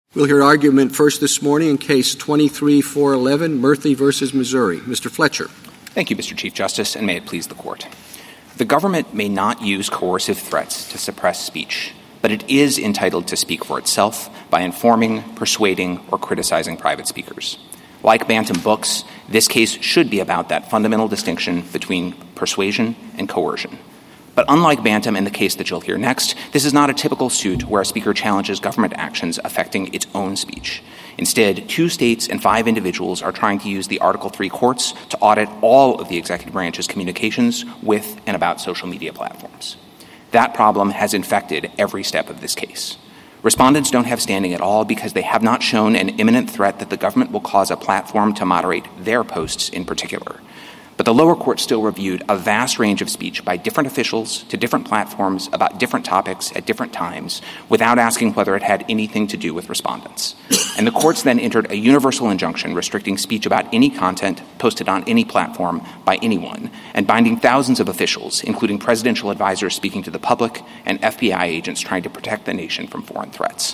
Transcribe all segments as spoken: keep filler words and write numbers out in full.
We'll hear argument first this morning in Case twenty-three four eleven, Murthy v. Missouri. Mister Fletcher. Thank you, Mister Chief Justice, and may it please the Court. The government may not use coercive threats to suppress speech, but it is entitled to speak for itself by informing, persuading, or criticizing private speakers. Like Bantam Books, this case should be about that fundamental distinction between persuasion and coercion. But unlike Bantam and the case that you'll hear next, this is not a typical suit where a speaker challenges government actions affecting its own speech. Instead, two states and five individuals are trying to use the Article three courts to audit all of the executive branch's communications with and about social media platforms. That problem has infected every step of this case. Respondents don't have standing at all because they have not shown an imminent threat that the government will cause a platform to moderate their posts in particular. But the lower court still reviewed a vast range of speech by different officials to different platforms about different topics at different times without asking whether it had anything to do with respondents. And the courts then entered a universal injunction restricting speech about any content posted on any platform by anyone and binding thousands of officials, including presidential advisors speaking to the public and F B I agents trying to protect the nation from foreign threats.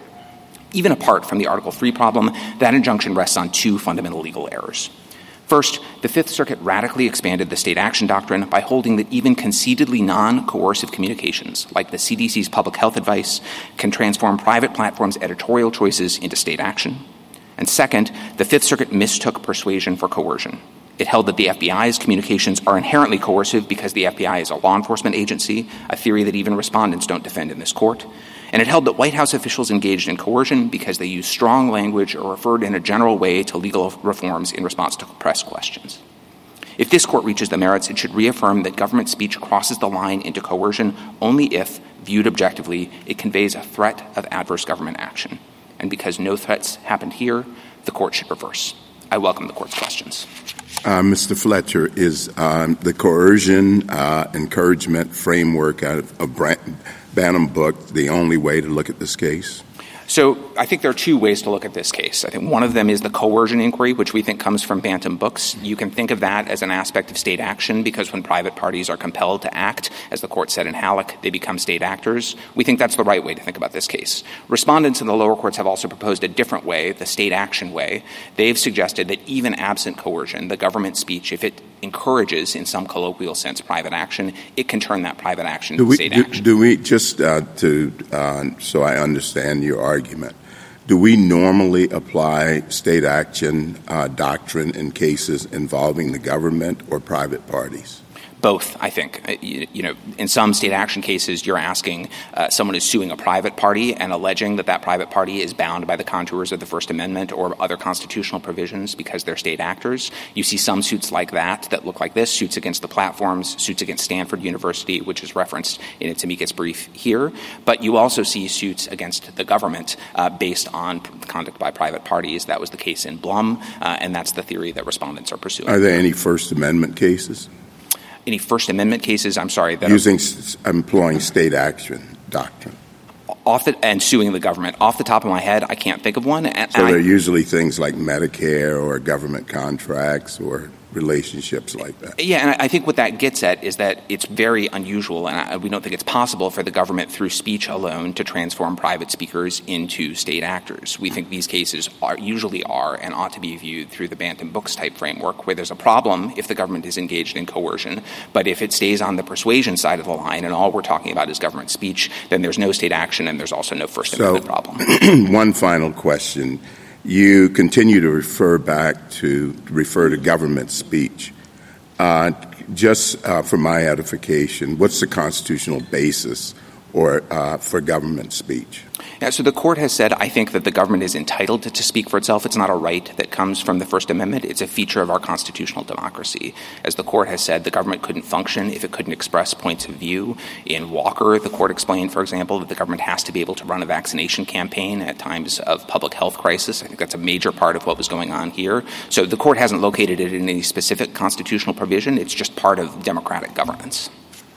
Even apart from the Article three problem, that injunction rests on two fundamental legal errors. First, the Fifth Circuit radically expanded the state action doctrine by holding that even concededly non-coercive communications, like the C D C's public health advice, can transform private platforms' editorial choices into state action. And second, the Fifth Circuit mistook persuasion for coercion. It held that the F B I's communications are inherently coercive because the F B I is a law enforcement agency, a theory that even respondents don't defend in this court. And it held that White House officials engaged in coercion because they used strong language or referred in a general way to legal reforms in response to press questions. If this court reaches the merits, it should reaffirm that government speech crosses the line into coercion only if, viewed objectively, it conveys a threat of adverse government action. And because no threats happened here, the court should reverse. I welcome the court's questions. Uh, Mister Fletcher, is um, the coercion uh, encouragement framework out of, of Brand- Bantam Book the only way to look at this case? So I think there are two ways to look at this case. I think one of them is the coercion inquiry, which we think comes from Bantam Books. You can think of that as an aspect of state action because when private parties are compelled to act, as the court said in Halleck, they become state actors. We think that's the right way to think about this case. Respondents in the lower courts have also proposed a different way, the state action way. They've suggested that even absent coercion, the government speech, if it encourages in some colloquial sense private action, it can turn that private action into state do, action. Do we, just uh, to, uh, so I understand your argument, do we normally apply state action uh, doctrine in cases involving the government or private parties? Both, I think. You, you know, in some state action cases, you're asking uh, someone is suing a private party and alleging that that private party is bound by the contours of the First Amendment or other constitutional provisions because they're state actors. You see some suits like that that look like this, suits against the platforms, suits against Stanford University, which is referenced in its amicus brief here. But you also see suits against the government uh, based on conduct by private parties. That was the case in Blum, uh, and that's the theory that respondents are pursuing. Are there any First Amendment cases? Any First Amendment cases, I'm sorry. That Using, s- employing state action doctrine. Off the, and suing the government. Off the top of my head, I can't think of one. And, so and they're I, usually things like Medicare or government contracts or relationships like that. Yeah, and I think what that gets at is that it's very unusual, and I, we don't think it's possible for the government through speech alone to transform private speakers into state actors. We think these cases are usually are and ought to be viewed through the Bantam Books type framework, where there's a problem if the government is engaged in coercion, but if it stays on the persuasion side of the line and all we're talking about is government speech, then there's no state action and there's also no First Amendment so, problem. One final question. You continue to refer back to refer to government speech. Uh, just uh, for my edification, what's the constitutional basis or uh, for government speech? Yeah, so the court has said, I think, that the government is entitled to, to speak for itself. It's not a right that comes from the First Amendment. It's a feature of our constitutional democracy. As the court has said, the government couldn't function if it couldn't express points of view. In Walker, the court explained, for example, that the government has to be able to run a vaccination campaign at times of public health crisis. I think that's a major part of what was going on here. So the court hasn't located it in any specific constitutional provision. It's just part of democratic governance.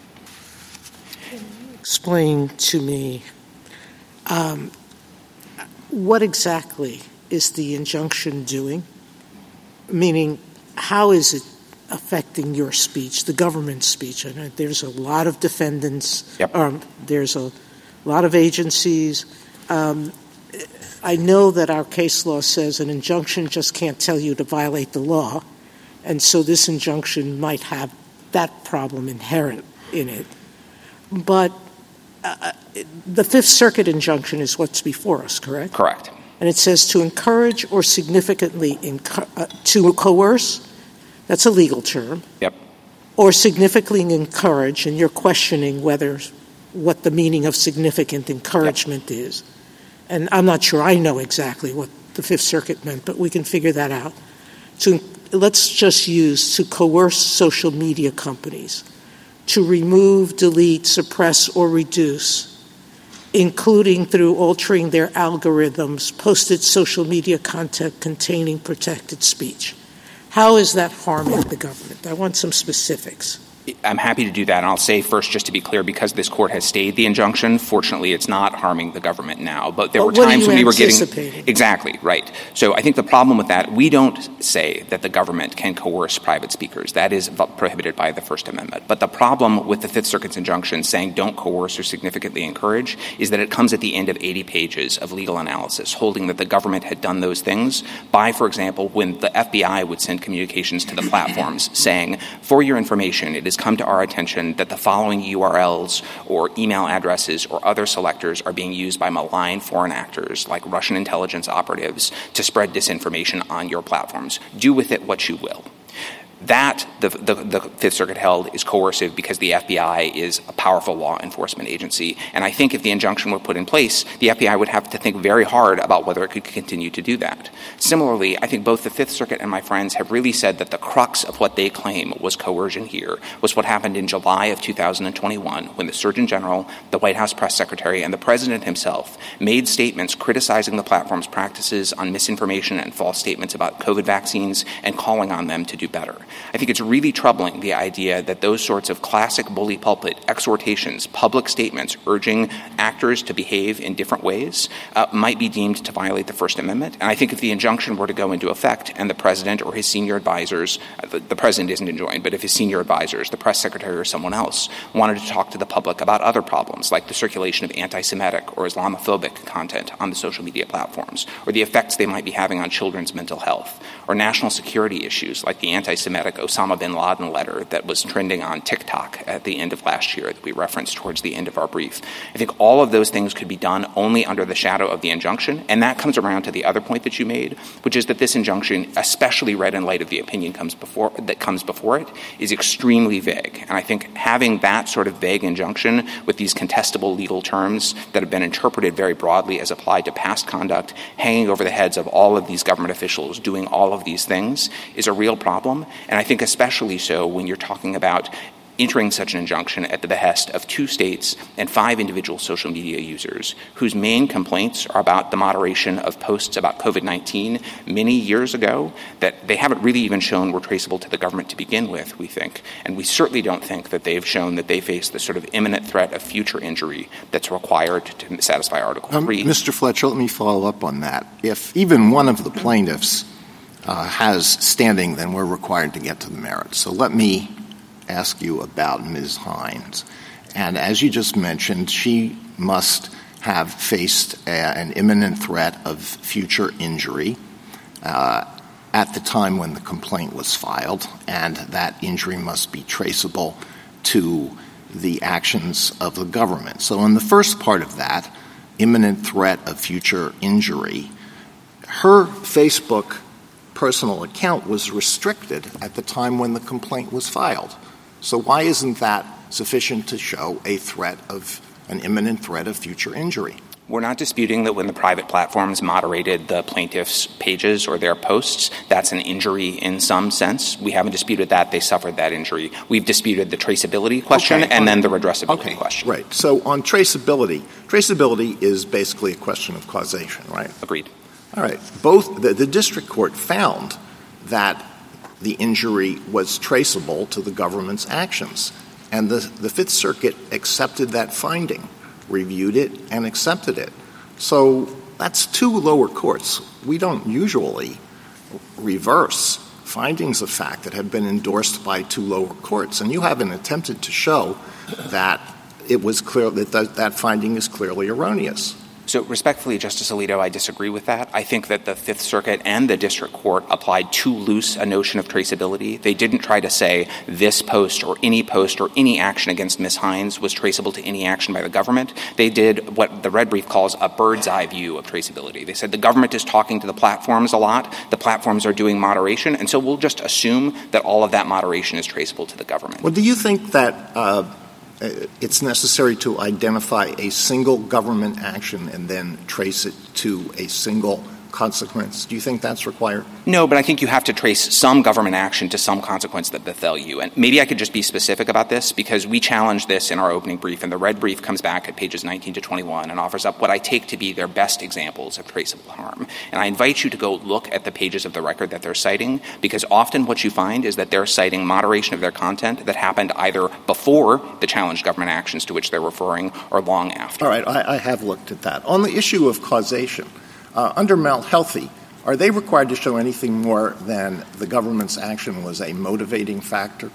Explain to me um, what exactly is the injunction doing? Meaning, how is it affecting your speech, the government speech? I know there's a lot of defendants. Yep. Um, there's a lot of agencies. Um, I know that our case law says an injunction just can't tell you to violate the law, and so this injunction might have that problem inherent in it. But uh, the Fifth Circuit injunction is what's before us, correct? Correct. And it says to encourage or significantly inco- uh, to coerce. That's a legal term. Yep. Or significantly encourage, and you're questioning whether what the meaning of significant encouragement yep. is. And I'm not sure I know exactly what the Fifth Circuit meant, but we can figure that out. To, let's just use to coerce social media companies to remove, delete, suppress, or reduce, including through altering their algorithms, posted social media content containing protected speech. How is that harming the government? I want some specifics. I'm happy to do that. And I'll say first, just to be clear, because this court has stayed the injunction, fortunately, it's not harming the government now. But there but were what times are you when we were getting anticipating? Exactly, right. So I think the problem with that, we don't say that the government can coerce private speakers. That is prohibited by the First Amendment. But the problem with the Fifth Circuit's injunction saying don't coerce or significantly encourage is that it comes at the end of eighty pages of legal analysis, holding that the government had done those things by, for example, when the F B I would send communications to the platforms saying, for your information, it has come to our attention that the following U R Ls or email addresses or other selectors are being used by malign foreign actors like Russian intelligence operatives to spread disinformation on your platforms. Do with it what you will. That, the, the, the Fifth Circuit held, is coercive because the F B I is a powerful law enforcement agency. And I think if the injunction were put in place, the F B I would have to think very hard about whether it could continue to do that. Similarly, I think both the Fifth Circuit and my friends have really said that the crux of what they claim was coercion here was what happened in July of two thousand twenty-one when the Surgeon General, the White House press secretary, and the President himself made statements criticizing the platform's practices on misinformation and false statements about COVID vaccines and calling on them to do better. I think it's really troubling, the idea that those sorts of classic bully pulpit exhortations, public statements urging actors to behave in different ways uh, might be deemed to violate the First Amendment. And I think if the injunction were to go into effect and the president or his senior advisors, uh, the, the president isn't enjoined, but if his senior advisors, the press secretary or someone else, wanted to talk to the public about other problems like the circulation of anti-Semitic or Islamophobic content on the social media platforms, or the effects they might be having on children's mental health, or national security issues like the anti-Semitic Osama bin Laden letter that was trending on TikTok at the end of last year that we referenced towards the end of our brief. I think all of those things could be done only under the shadow of the injunction, and that comes around to the other point that you made, which is that this injunction, especially read in light of the opinion comes before, that comes before it, is extremely vague. And I think having that sort of vague injunction with these contestable legal terms that have been interpreted very broadly as applied to past conduct, hanging over the heads of all of these government officials doing all of these things, is a real problem. And I think especially so when you're talking about entering such an injunction at the behest of two states and five individual social media users whose main complaints are about the moderation of posts about COVID nineteen many years ago that they haven't really even shown were traceable to the government to begin with, we think. And we certainly don't think that they've shown that they face the sort of imminent threat of future injury that's required to satisfy Article um, three. Mister Fletcher, let me follow up on that. If even one of the plaintiffs Uh, has standing, then we're required to get to the merits. So let me ask you about Miz Hines. And as you just mentioned, she must have faced a, an imminent threat of future injury uh, at the time when the complaint was filed, and that injury must be traceable to the actions of the government. So in the first part of that, imminent threat of future injury, her Facebook personal account was restricted at the time when the complaint was filed. So why isn't that sufficient to show a threat of an imminent threat of future injury? We're not disputing that when the private platforms moderated the plaintiff's pages or their posts, that's an injury in some sense. We haven't disputed that. They suffered that injury. We've disputed the traceability question okay. and on, then the redressability okay. question. Right. So on traceability, traceability is basically a question of causation, right? Agreed. All right. Both the, the district court found that the injury was traceable to the government's actions, and the, the Fifth Circuit accepted that finding, reviewed it, and accepted it. So that's two lower courts. We don't usually reverse findings of fact that have been endorsed by two lower courts, and you haven't attempted to show that it was clear that th- that finding is clearly erroneous. So respectfully, Justice Alito, I disagree with that. I think that the Fifth Circuit and the district court applied too loose a notion of traceability. They didn't try to say this post or any post or any action against Miz Hines was traceable to any action by the government. They did what the red brief calls a bird's eye view of traceability. They said the government is talking to the platforms a lot. The platforms are doing moderation. And so we'll just assume that all of that moderation is traceable to the government. Well, do you think that uh, it's necessary to identify a single government action and then trace it to a single consequence? Do you think that's required? No, but I think you have to trace some government action to some consequence that befell you. And maybe I could just be specific about this because we challenged this in our opening brief, and the red brief comes back at pages nineteen to twenty-one and offers up what I take to be their best examples of traceable harm. And I invite you to go look at the pages of the record that they're citing, because often what you find is that they're citing moderation of their content that happened either before the challenged government actions to which they're referring or long after. All right, I, I have looked at that. On the issue of causation, Uh, under Malhealthy, are they required to show anything more than the government's action was a motivating factor?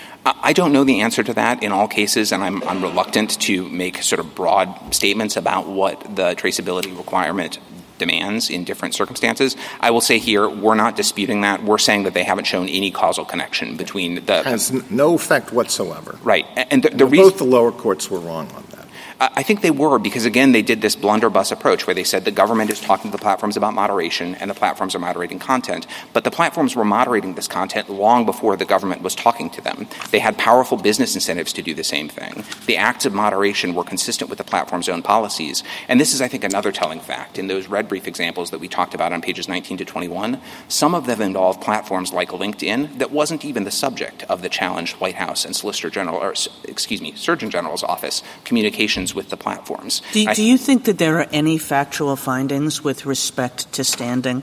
I don't know the answer to that in all cases, and I'm, I'm reluctant to make sort of broad statements about what the traceability requirement demands in different circumstances. I will say here, we're not disputing that. We're saying that they haven't shown any causal connection between the— It has n- no effect whatsoever. Right. And the, the well, reason— both the lower courts were wrong on that. I think they were because, again, they did this blunderbuss approach where they said the government is talking to the platforms about moderation and the platforms are moderating content. But the platforms were moderating this content long before the government was talking to them. They had powerful business incentives to do the same thing. The acts of moderation were consistent with the platform's own policies. And this is, I think, another telling fact. In those red brief examples that we talked about on pages nineteen to twenty-one, some of them involve platforms like LinkedIn that wasn't even the subject of the challenged White House and Solicitor General, or excuse me, Surgeon General's office communications with the platforms. Do, I, do you think that there are any factual findings with respect to standing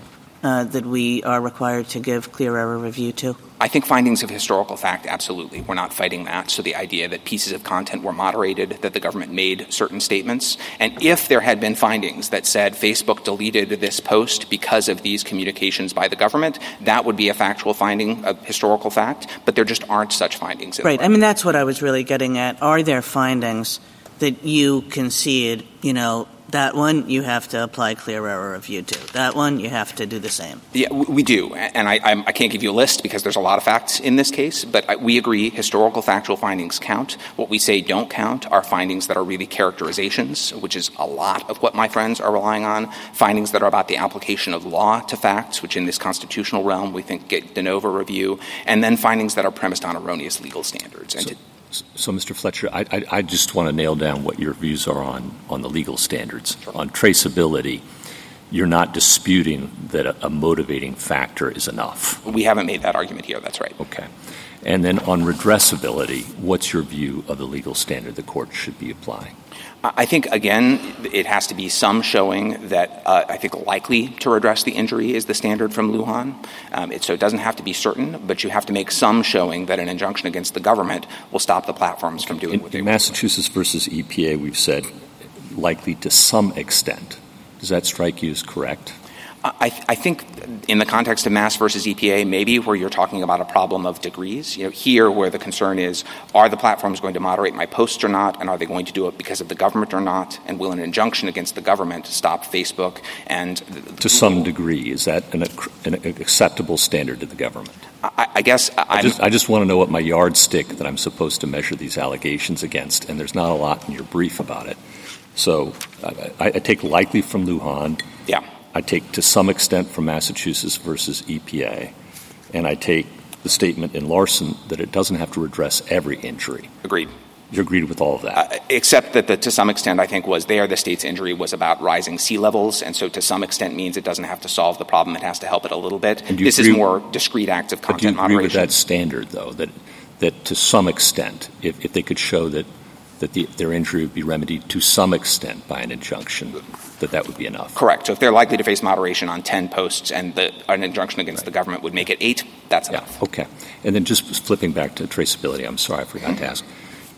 uh, that we are required to give clear error review to? I think findings of historical fact, absolutely. We're not fighting that. So the idea that pieces of content were moderated, that the government made certain statements, and if there had been findings that said Facebook deleted this post because of these communications by the government, that would be a factual finding of historical fact, but there just aren't such findings. Right. I mean, that's what I was really getting at. Are there findings that you concede, you know, that one you have to apply clear error review to. That one you have to do the same. Yeah, we do. And I, I'm, I can't give you a list because there's a lot of facts in this case, but I, we agree historical factual findings count. What we say don't count are findings that are really characterizations, which is a lot of what my friends are relying on, findings that are about the application of law to facts, which in this constitutional realm we think get de novo review, and then findings that are premised on erroneous legal standards. And so, to, So, Mister Fletcher, I, I, I just want to nail down what your views are on, on the legal standards. Sure. On traceability, you're not disputing that a, a motivating factor is enough. We haven't made that argument here. That's right. Okay. And then on redressability, what's your view of the legal standard the court should be applying? I think, again, it has to be some showing that uh, I think likely to redress the injury is the standard from Lujan. Um, it, so it doesn't have to be certain, but you have to make some showing that an injunction against the government will stop the platforms from doing in, what they in want. Massachusetts versus E P A, we've said likely to some extent. Does that strike you as correct? I, th- I think in the context of Mass versus E P A, maybe where you're talking about a problem of degrees, you know, here where the concern is, are the platforms going to moderate my posts or not, and are they going to do it because of the government or not, and will an injunction against the government stop Facebook and the, to some degree? Is that an, an acceptable standard to the government? I, I guess I'm, I just, I just want to know what my yardstick that I'm supposed to measure these allegations against, and there's not a lot in your brief about it. So I, I take likely from Lujan. Yeah. I take to some extent from Massachusetts versus E P A, and I take the statement in Larson that it doesn't have to redress every injury. Agreed. You agreed with all of that? Uh, except that the, to some extent, I think, was there the state's injury was about rising sea levels, and so to some extent means it doesn't have to solve the problem. It has to help it a little bit. This is more discrete acts of content moderation. Do you agree moderation. with that standard, though, that that to some extent, if, if they could show that, that the, their injury would be remedied to some extent by an injunction, that that would be enough? Correct. So if they're likely to face moderation on ten posts and the, an injunction against right. the government would make it eight, that's yeah. enough. Okay. And then just flipping back to traceability, I'm sorry, I forgot to ask.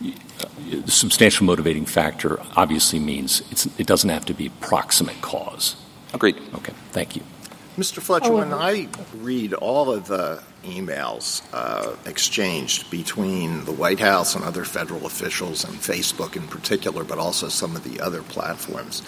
The substantial motivating factor obviously means it's, it doesn't have to be proximate cause. Agreed. Okay. Thank you. Mister Fletcher, oh, when I read all of the emails uh, exchanged between the White House and other federal officials and Facebook in particular, but also some of the other platforms,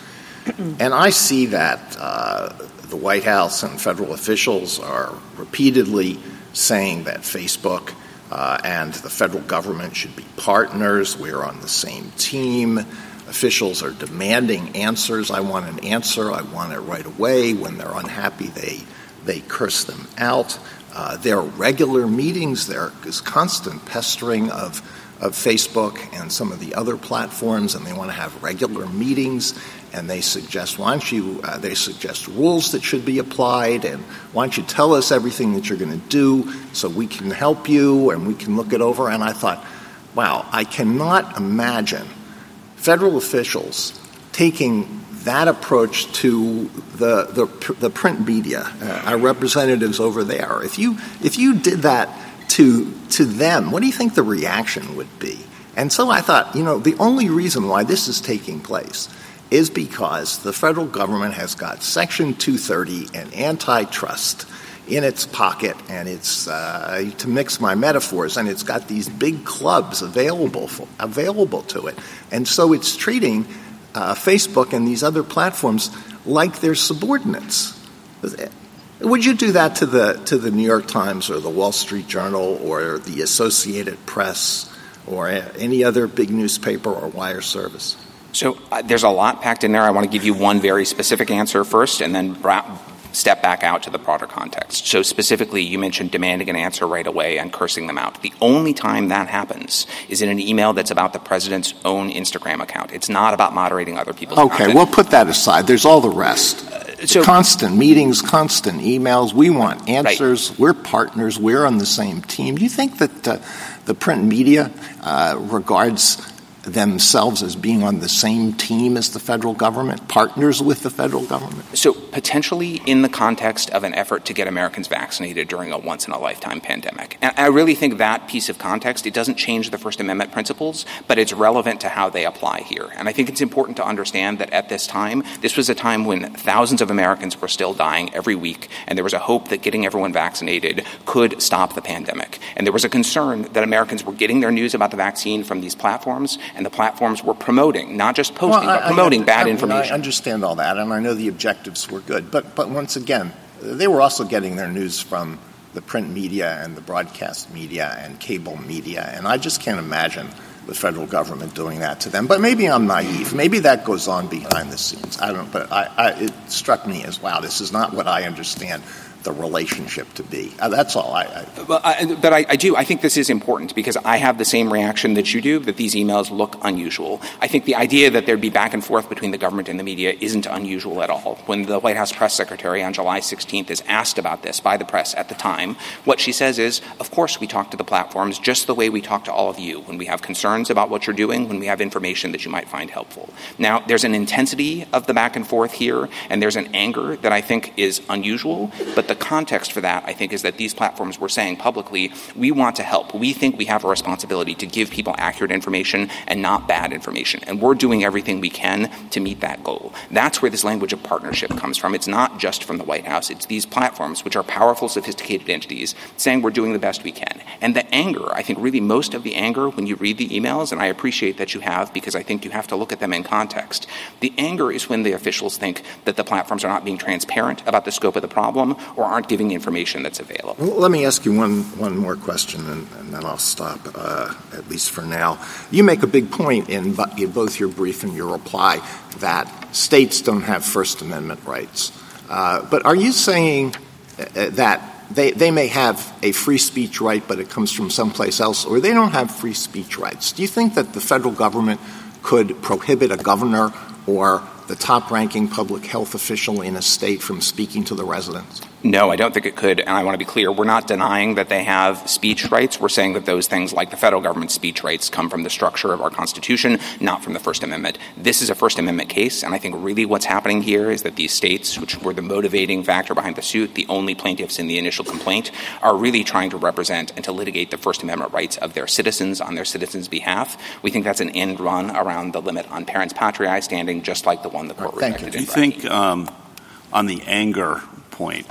And I see that uh, the White House and federal officials are repeatedly saying that Facebook uh, and the federal government should be partners. We're on the same team. Officials are demanding answers. I want an answer. I want it right away. When they're unhappy, they they curse them out. Uh, there are regular meetings. There is constant pestering of of Facebook and some of the other platforms, and they want to have regular meetings. And they suggest, why don't you? Uh, they suggest rules that should be applied, and why don't you tell us everything that you're going to do so we can help you and we can look it over. And I thought, wow, I cannot imagine federal officials taking that approach to the the, the print media, uh, our representatives over there. If you if you did that to to them, what do you think the reaction would be? And so I thought, you know, the only reason why this is taking place is because the federal government has got Section two thirty and antitrust in its pocket, and it's, uh, to mix my metaphors, and it's got these big clubs available for, available to it. And so it's treating uh, Facebook and these other platforms like they're subordinates. Would you do that to the to the New York Times or the Wall Street Journal or the Associated Press or any other big newspaper or wire service? So uh, there's a lot packed in there. I want to give you one very specific answer first and then bra- step back out to the broader context. So specifically, you mentioned demanding an answer right away and cursing them out. The only time that happens is in an email that's about the president's own Instagram account. It's not about moderating other people's Okay, content. we'll put that aside. There's all the rest. Uh, so, constant meetings, constant emails. We want answers. Right. We're partners. We're on the same team. Do you think that uh, the print media uh, regards themselves as being on the same team as the federal government, partners with the federal government? So potentially in the context of an effort to get Americans vaccinated during a once-in-a-lifetime pandemic. And I really think that piece of context, it doesn't change the First Amendment principles, but it's relevant to how they apply here. And I think it's important to understand that at this time, this was a time when thousands of Americans were still dying every week, and there was a hope that getting everyone vaccinated could stop the pandemic. And there was a concern that Americans were getting their news about the vaccine from these platforms, and the platforms were promoting, not just posting, well, I, but promoting I, bad I, information. I understand all that, and I know the objectives were good. But, but once again, they were also getting their news from the print media and the broadcast media and cable media, and I just can't imagine the federal government doing that to them. But maybe I'm naive. Maybe that goes on behind the scenes. I don't know. But I, I, it struck me as, wow, this is not what I understand the relationship to be. Uh, that's all. I, I, well, I but I, I do. I think this is important because I have the same reaction that you do, that these emails look unusual. I think the idea that there'd be back and forth between the government and the media isn't unusual at all. When the White House press secretary on July sixteenth is asked about this by the press at the time, what she says is, of course we talk to the platforms just the way we talk to all of you when we have concerns about what you're doing, when we have information that you might find helpful. Now, there's an intensity of the back and forth here, and there's an anger that I think is unusual, but the The context for that, I think, is that these platforms were saying publicly, we want to help. We think we have a responsibility to give people accurate information and not bad information. And we're doing everything we can to meet that goal. That's where this language of partnership comes from. It's not just from the White House. It's these platforms, which are powerful, sophisticated entities, saying we're doing the best we can. And the anger, I think really most of the anger when you read the emails, and I appreciate that you have because I think you have to look at them in context, the anger is when the officials think that the platforms are not being transparent about the scope of the problem or aren't giving information that's available. Well, let me ask you one, one more question, and, and then I'll stop, uh, at least for now. You make a big point in, in both your brief and your reply that states don't have First Amendment rights. Uh, but are you saying uh, that they, they may have a free speech right, but it comes from someplace else, or they don't have free speech rights? Do you think that the federal government could prohibit a governor or the top-ranking public health official in a state from speaking to the residents? No, I don't think it could, and I want to be clear. We're not denying that they have speech rights. We're saying that those things, like the federal government's speech rights, come from the structure of our Constitution, not from the First Amendment. This is a First Amendment case, and I think really what's happening here is that these states, which were the motivating factor behind the suit, the only plaintiffs in the initial complaint, are really trying to represent and to litigate the First Amendment rights of their citizens on their citizens' behalf. We think that's an end run around the limit on parents patriae standing, just like the one the court right, rejected. Do you think um, on the anger point,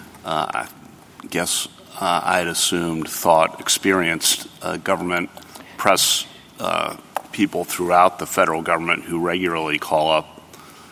Uh, I guess uh, I had assumed, thought, experienced uh, government press uh, people throughout the federal government who regularly call up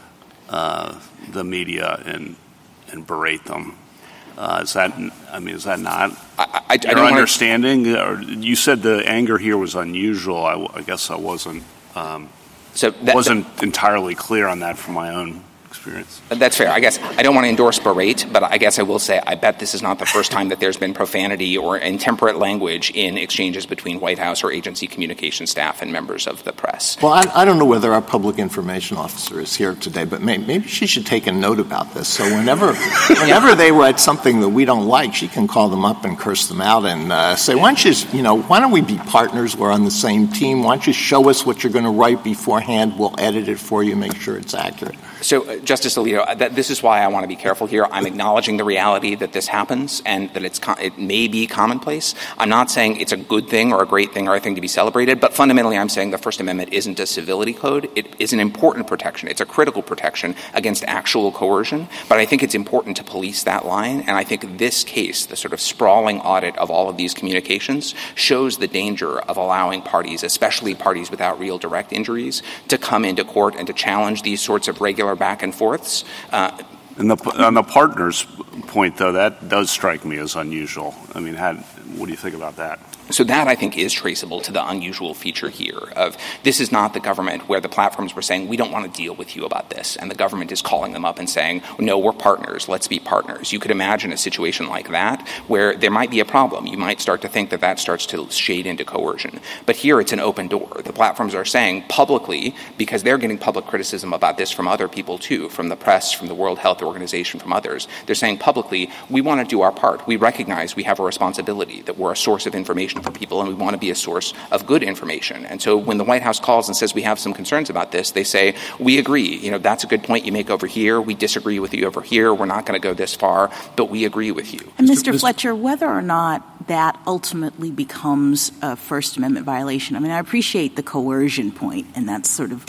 uh, the media and and berate them. Uh, is that, I mean, is that not I, I, your I understanding? Or you said the anger here was unusual. I, I guess I wasn't um, so that, wasn't entirely clear on that from my own experience. That's fair. I guess I don't want to endorse berate, but I guess I will say I bet this is not the first time that there's been profanity or intemperate language in exchanges between White House or agency communication staff and members of the press. Well, I, I don't know whether our public information officer is here today, but may, maybe she should take a note about this. So whenever whenever yeah. they write something that we don't like, she can call them up and curse them out and uh, say, why don't you, you know, why don't we be partners? We're on the same team. Why don't you show us what you're going to write beforehand? We'll edit it for you, make sure it's accurate. So, uh, Justice Alito, that, this is why I want to be careful here. I'm acknowledging the reality that this happens and that it's com- it may be commonplace. I'm not saying it's a good thing or a great thing or a thing to be celebrated, but fundamentally I'm saying the First Amendment isn't a civility code. It is an important protection. It's a critical protection against actual coercion, but I think it's important to police that line, and I think this case, the sort of sprawling audit of all of these communications, shows the danger of allowing parties, especially parties without real direct injuries, to come into court and to challenge these sorts of regular back and forths. Uh, and the, on the partners point, though, that does strike me as unusual. I mean, how, what do you think about that? So that, I think, is traceable to the unusual feature here of this is not the government where the platforms were saying, we don't want to deal with you about this. And the government is calling them up and saying, no, we're partners. Let's be partners. You could imagine a situation like that where there might be a problem. You might start to think that that starts to shade into coercion. But here it's an open door. The platforms are saying publicly, because they're getting public criticism about this from other people too, from the press, from the World Health Organization, from others. They're saying publicly, we want to do our part. We recognize we have a responsibility, that we're a source of information for people, and we want to be a source of good information. And so when the White House calls and says we have some concerns about this, they say, we agree. You know, that's a good point you make over here. We disagree with you over here. We're not going to go this far, but we agree with you. And Mister Mister Fletcher, whether or not that ultimately becomes a First Amendment violation, I mean, I appreciate the coercion point, and that's sort of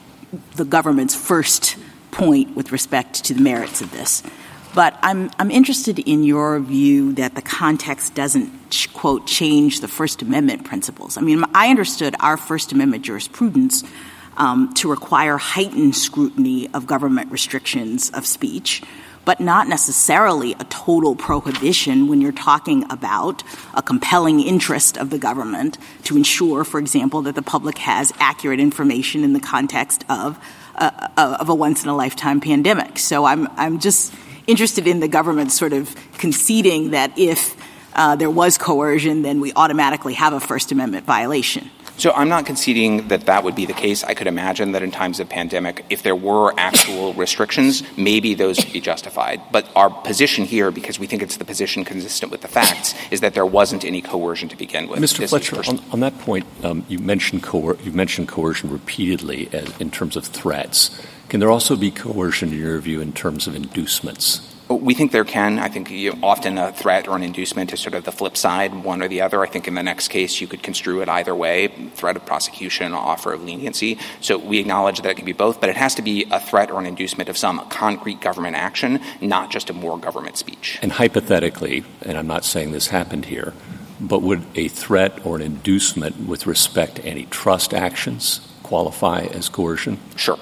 the government's first point with respect to the merits of this. But I'm I'm interested in your view that the context doesn't, quote, change the First Amendment principles. I mean, I understood our First Amendment jurisprudence um, to require heightened scrutiny of government restrictions of speech, but not necessarily a total prohibition when you're talking about a compelling interest of the government to ensure, for example, that the public has accurate information in the context of uh, of a once-in-a-lifetime pandemic. So I'm I'm just interested in the government sort of conceding that if uh, there was coercion, then we automatically have a First Amendment violation. So I'm not conceding that that would be the case. I could imagine that in times of pandemic, if there were actual restrictions, maybe those would be justified. But our position here, because we think it's the position consistent with the facts, is that there wasn't any coercion to begin with. Mister This Fletcher, on, on that point, um, you mentioned coer- you mentioned coercion repeatedly as, in terms of threats. Can there also be coercion, in your view, in terms of inducements? We think there can. I think you know, often a threat or an inducement is sort of the flip side, one or the other. I think in the next case you could construe it either way, threat of prosecution, offer of leniency. So we acknowledge that it can be both, but it has to be a threat or an inducement of some concrete government action, not just of more government speech. And hypothetically, and I'm not saying this happened here, but would a threat or an inducement with respect to antitrust actions qualify as coercion? Sure.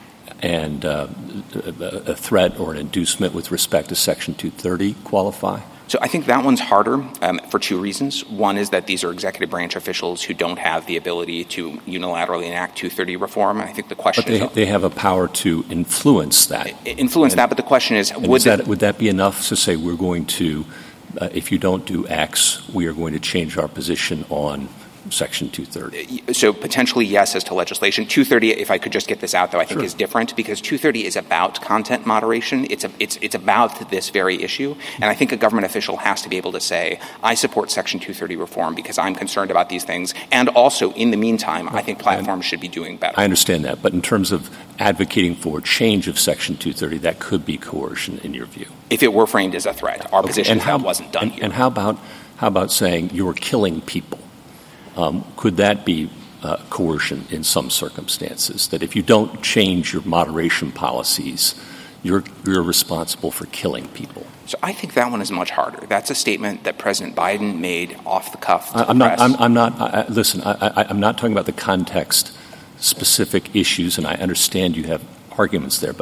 And uh, a threat or an inducement with respect to Section two thirty qualify? So I think that one's harder um, for two reasons. One is that these are executive branch officials who don't have the ability to unilaterally enact two thirty reform. And I think the question but they, is... they have a power to influence that. Influence and, that, but the question is... Would, is that, would that be enough to say we're going to, uh, if you don't do X, we are going to change our position on Section two thirty? So potentially yes as to legislation. two thirty, if I could just get this out, though, I think sure. is different because two thirty is about content moderation. It's a, it's it's about this very issue. And I think a government official has to be able to say, I support Section two thirty reform because I'm concerned about these things. And also, in the meantime, I think platforms should be doing better. I understand that. But in terms of advocating for change of Section two thirty, that could be coercion in your view. If it were framed as a threat. Our okay. position and is how, that wasn't done and, here. And how about, how about saying you're killing people? Um, could that be uh, coercion in some circumstances, that if you don't change your moderation policies, you're, you're responsible for killing people? So I think that one is much harder. That's a statement that President Biden made off the cuff to I, I'm the not, press. I'm, I'm not, I, I, listen, I, I, I'm not talking about the context-specific issues, and I understand you have arguments there, but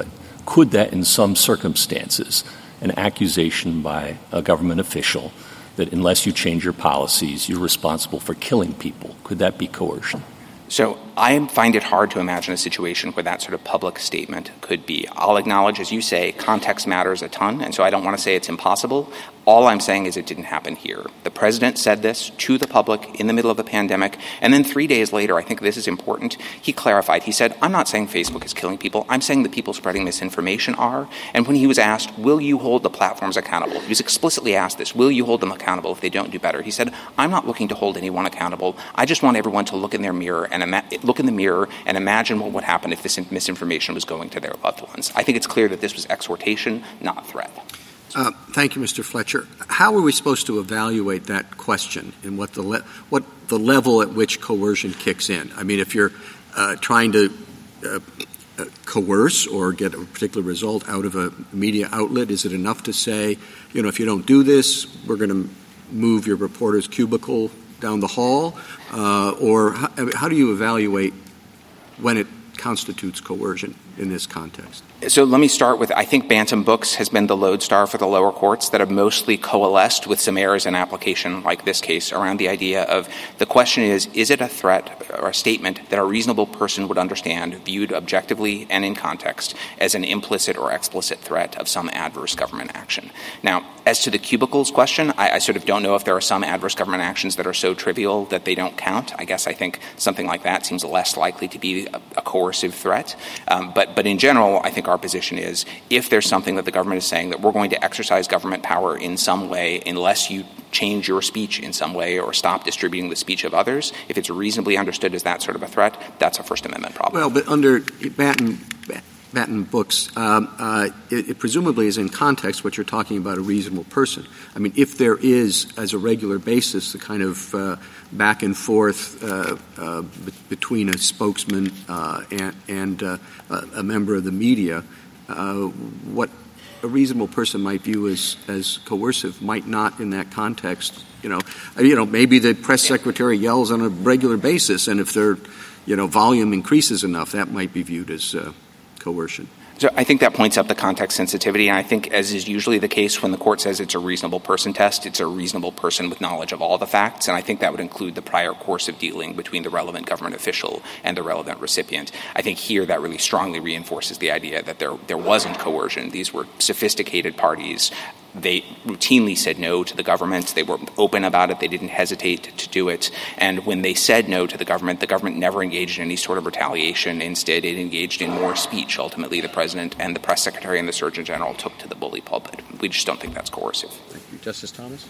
could that in some circumstances, an accusation by a government official that unless you change your policies, you're responsible for killing people, could that be coercion? So I find it hard to imagine a situation where that sort of public statement could be. I'll acknowledge, as you say, context matters a ton, and so I don't want to say it's impossible. All I'm saying is it didn't happen here. The president said this to the public in the middle of a pandemic, and then three days later, I think this is important, he clarified. He said, I'm not saying Facebook is killing people. I'm saying the people spreading misinformation are. And when he was asked, will you hold the platforms accountable? He was explicitly asked this, will you hold them accountable if they don't do better? He said, I'm not looking to hold anyone accountable. I just want everyone to look in their mirror and ima- look in the mirror and imagine what would happen if this misinformation was going to their loved ones. I think it's clear that this was exhortation, not threat. Uh, thank you, Mister Fletcher. How are we supposed to evaluate that question and what the le- what the level at which coercion kicks in? I mean, if you're uh, trying to uh, uh, coerce or get a particular result out of a media outlet, is it enough to say, you know, if you don't do this, we're going to move your reporter's cubicle down the hall? Uh, or how, how do you evaluate when it constitutes coercion in this context? So let me start with, I think Bantam Books has been the lodestar for the lower courts that have mostly coalesced with some errors in application like this case around the idea of the question is, is it a threat or a statement that a reasonable person would understand, viewed objectively and in context, as an implicit or explicit threat of some adverse government action? Now, as to the cubicles question, I, I sort of don't know if there are some adverse government actions that are so trivial that they don't count. I guess I think something like that seems less likely to be a, a coercive threat. Um, but, but in general, I think our position is if there's something that the government is saying that we're going to exercise government power in some way unless you change your speech in some way or stop distributing the speech of others, if it's reasonably understood as that sort of a threat, that's a First Amendment problem. Well, but under Bantam, Bantam Books, um, uh, it, it presumably is in context what you're talking about a reasonable person. I mean, if there is, as a regular basis, the kind of uh, back and forth uh, uh, b- between a spokesman uh, and, and uh, a member of the media, uh, what a reasonable person might view as, as coercive might not in that context. You know, you know, maybe the press secretary yells on a regular basis, and if their, you know, volume increases enough, that might be viewed as uh, coercion. So I think that points up the context sensitivity, and I think, as is usually the case when the court says it's a reasonable person test, it's a reasonable person with knowledge of all the facts, and I think that would include the prior course of dealing between the relevant government official and the relevant recipient. I think here that really strongly reinforces the idea that there there wasn't coercion. These were sophisticated parties. They routinely said no to the government. They were open about it. They didn't hesitate to do it. And when they said no to the government, the government never engaged in any sort of retaliation. Instead, it engaged in more speech. Ultimately, the president and the press secretary and the surgeon general took to the bully pulpit. We just don't think that's coercive. Thank you. Justice Thomas?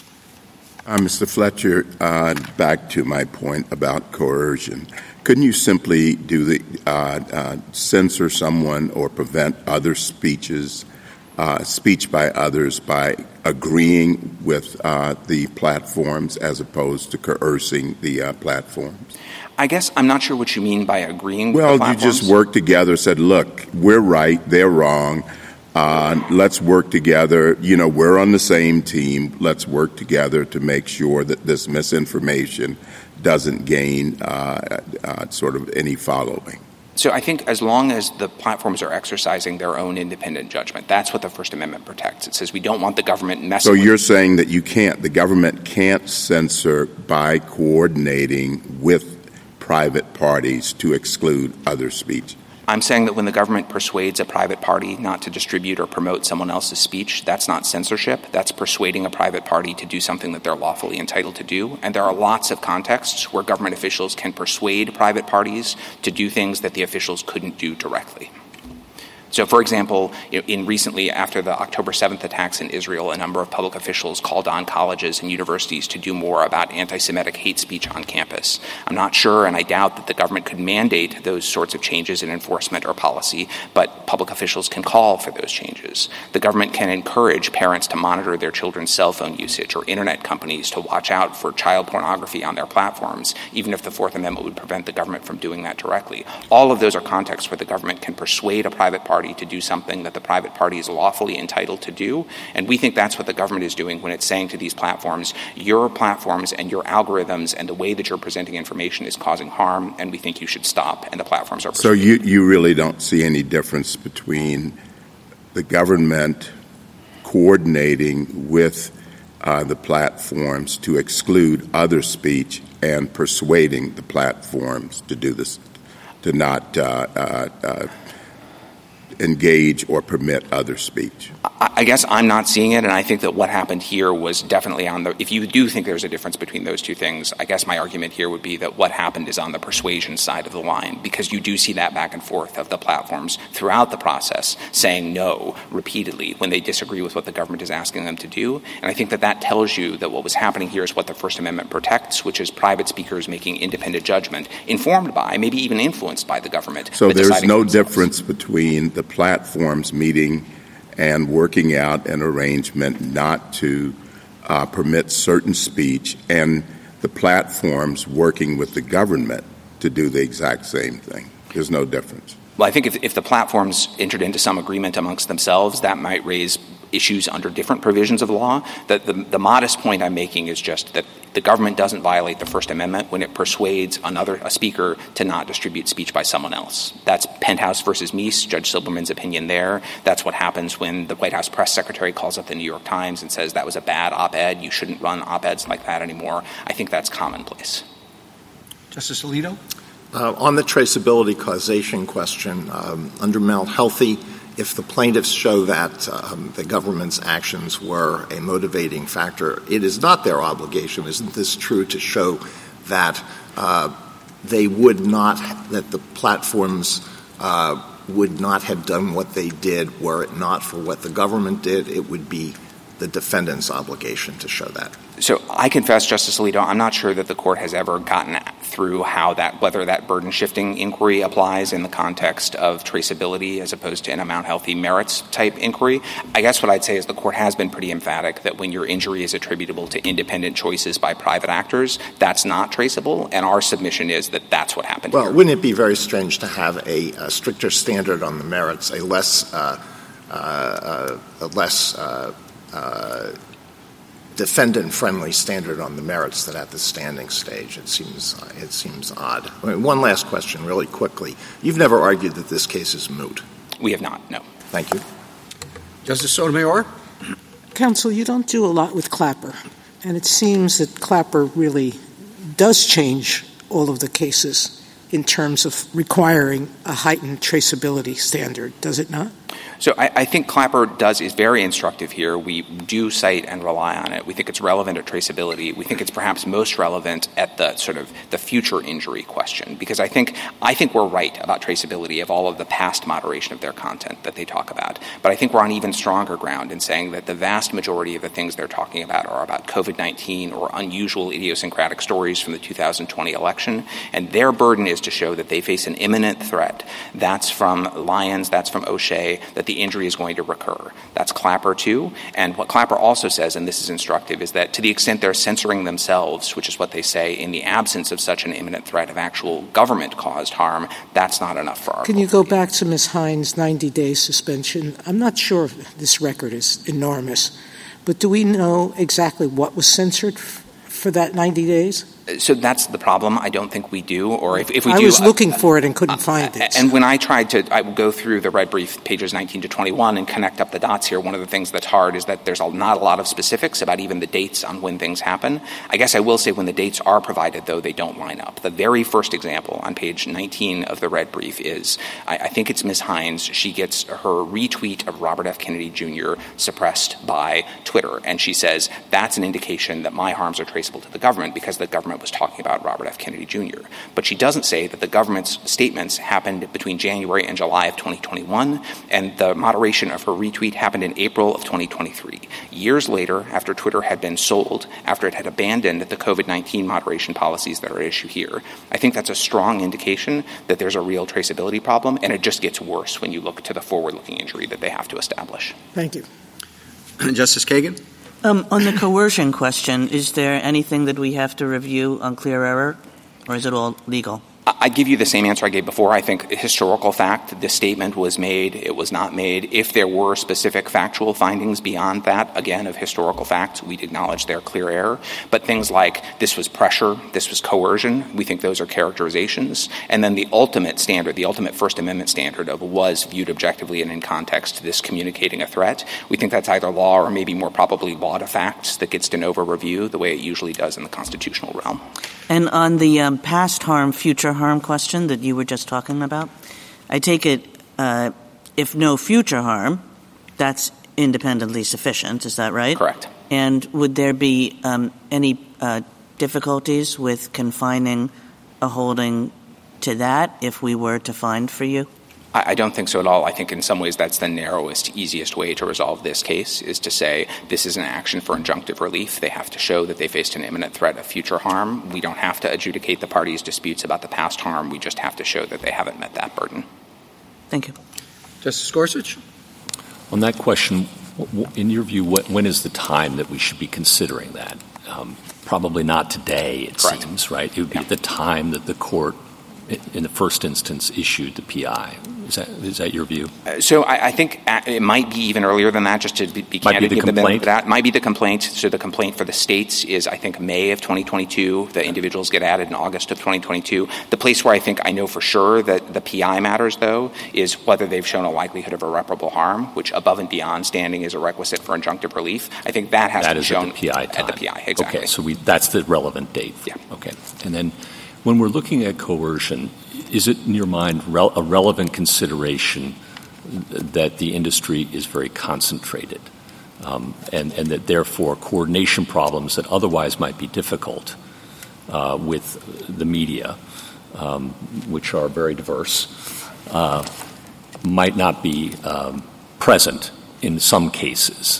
Uh, Mister Fletcher, uh, back to my point about coercion. Couldn't you simply do the uh, uh, censor someone or prevent other speeches Uh, speech by others by agreeing with uh, the platforms as opposed to coercing the uh, platforms? I guess I'm not sure what you mean by agreeing with well, the platforms. Well, you just work together, said, look, we're right, they're wrong. Uh, let's work together. You know, we're on the same team. Let's work together to make sure that this misinformation doesn't gain uh, uh, sort of any following. So I think as long as the platforms are exercising their own independent judgment, that's what the First Amendment protects. It says we don't want the government messing So with you're saying that you can't, the government can't censor by coordinating with private parties to exclude other speech? I'm saying that when the government persuades a private party not to distribute or promote someone else's speech, that's not censorship. That's persuading a private party to do something that they're lawfully entitled to do. And there are lots of contexts where government officials can persuade private parties to do things that the officials couldn't do directly. So, for example, in recently after the October seventh attacks in Israel, a number of public officials called on colleges and universities to do more about anti-Semitic hate speech on campus. I'm not sure, and I doubt that the government could mandate those sorts of changes in enforcement or policy, but public officials can call for those changes. The government can encourage parents to monitor their children's cell phone usage or internet companies to watch out for child pornography on their platforms, even if the Fourth Amendment would prevent the government from doing that directly. All of those are contexts where the government can persuade a private party party to do something that the private party is lawfully entitled to do. And we think that's what the government is doing when it's saying to these platforms, your platforms and your algorithms and the way that you're presenting information is causing harm, and we think you should stop, and the platforms are So you, you really don't see any difference between the government coordinating with uh, the platforms to exclude other speech and persuading the platforms to do this, to not uh, uh, uh, engage or permit other speech? I guess I'm not seeing it, and I think that what happened here was definitely on the – if you do think there's a difference between those two things, I guess my argument here would be that what happened is on the persuasion side of the line, because you do see that back and forth of the platforms throughout the process saying no repeatedly when they disagree with what the government is asking them to do. And I think that that tells you that what was happening here is what the First Amendment protects, which is private speakers making independent judgment, informed by, maybe even influenced by the government. So there's no difference between the platforms meeting and working out an arrangement not to uh, permit certain speech and the platforms working with the government to do the exact same thing. There's no difference. Well, I think if, if the platforms entered into some agreement amongst themselves, that might raise issues under different provisions of law. The, the, the modest point I'm making is just that the government doesn't violate the First Amendment when it persuades another a speaker to not distribute speech by someone else. That's Penthouse versus Meese, Judge Silberman's opinion there. That's what happens when the White House press secretary calls up the New York Times and says that was a bad op-ed. You shouldn't run op-eds like that anymore. I think that's commonplace. Justice Alito? Uh, on the traceability causation question, um, under Mount Healthy, if the plaintiffs show that um, the government's actions were a motivating factor, it is not their obligation, isn't this true, to show that uh, they would not, that the platforms uh, would not have done what they did were it not for what the government did? It would be the defendant's obligation to show that. So I confess, Justice Alito, I'm not sure that the court has ever gotten through how that, whether that burden shifting inquiry applies in the context of traceability as opposed to in a Mount Healthy merits type inquiry. I guess what I'd say is the court has been pretty emphatic that when your injury is attributable to independent choices by private actors, that's not traceable, and our submission is that that's what happened well, here. Well, wouldn't it be very strange to have a, a stricter standard on the merits, a less, uh, uh, a less uh, uh, defendant-friendly standard on the merits than at the standing stage? It seems it seems odd. I mean, one last question, really quickly. You've never argued that this case is moot. We have not, no. Thank you. Justice Sotomayor? Counsel, you don't do a lot with Clapper, and it seems that Clapper really does change all of the cases in terms of requiring a heightened traceability standard, does it not? So I, I think Clapper does is very instructive here. We do cite and rely on it. We think it's relevant at traceability. We think it's perhaps most relevant at the sort of the future injury question, because I think I think we're right about traceability of all of the past moderation of their content that they talk about. But I think we're on even stronger ground in saying that the vast majority of the things they're talking about are about COVID nineteen or unusual idiosyncratic stories from the two thousand twenty election, and their burden is to show that they face an imminent threat. That's from Lyons, that's from O'Shea, that the injury is going to recur. That's Clapper, too. And what Clapper also says, and this is instructive, is that to the extent they're censoring themselves, which is what they say, in the absence of such an imminent threat of actual government-caused harm, that's not enough for our Can you go back to Miz Hines' ninety-day suspension? I'm not sure if this record is enormous, but do we know exactly what was censored f- for that ninety days? So that's the problem. I don't think we do. Or if, if we I do, was looking uh, for it and couldn't uh, find it. And when I tried to, I would go through the red brief, pages nineteen to twenty-one, and connect up the dots here. One of the things that's hard is that there's a, not a lot of specifics about even the dates on when things happen. I guess I will say when the dates are provided, though, they don't line up. The very first example on page nineteen of the red brief is, I, I think it's Miz Hines. She gets her retweet of Robert F. Kennedy Junior suppressed by Twitter, and she says that's an indication that my harms are traceable to the government because the government was talking about Robert Robert F. Kennedy Junior But she doesn't say that the government's statements happened between January and July of twenty twenty-one, and the moderation of her retweet happened in April of twenty twenty-three. Years later, after Twitter had been sold, after it had abandoned the COVID nineteen moderation policies that are at issue here, I think that's a strong indication that there's a real traceability problem, and it just gets worse when you look to the forward-looking injury that they have to establish. Thank you. Justice Kagan? Um, on the coercion question, is there anything that we have to review on clear error, or is it all legal? I I'd give you the same answer I gave before. I think historical fact, this statement was made, it was not made. If there were specific factual findings beyond that, again, of historical facts, we'd acknowledge their clear error. But things like this was pressure, this was coercion, we think those are characterizations. And then the ultimate standard, the ultimate First Amendment standard of was viewed objectively and in context to this communicating a threat, we think that's either law or maybe more probably law to facts that gets de novo review the way it usually does in the constitutional realm. And on the um, past harm, future harm question that you were just talking about, I take it uh, if no future harm, that's independently sufficient. Is that right? Correct. And would there be um, any uh, difficulties with confining a holding to that if we were to find for you? I don't think so at all. I think in some ways that's the narrowest, easiest way to resolve this case is to say this is an action for injunctive relief. They have to show that they faced an imminent threat of future harm. We don't have to adjudicate the parties' disputes about the past harm. We just have to show that they haven't met that burden. Thank you. Justice Gorsuch? On that question, in your view, what, when is the time that we should be considering that? Um, probably not today, it Correct. seems, right? It would be Yeah. at the time that the court, in the first instance, issued the P I. Is that is that your view? Uh, so I, I think it might be even earlier than that, just to be, be Might candid. be the give them complaint? That might be the complaint. So the complaint for the states is, I think, May of twenty twenty-two. The individuals get added in August of twenty twenty-two. The place where I think I know for sure that the P I matters, though, is whether they've shown a likelihood of irreparable harm, which above and beyond standing is a requisite for injunctive relief. I think that has That to be is shown at the P I time. at the P I, exactly. Okay, so we, that's the relevant date. Yeah. Okay. And then when we're looking at coercion, is it in your mind rel- a relevant consideration that the industry is very concentrated um, and, and that therefore coordination problems that otherwise might be difficult uh, with the media, um, which are very diverse, uh, might not be um, present in some cases?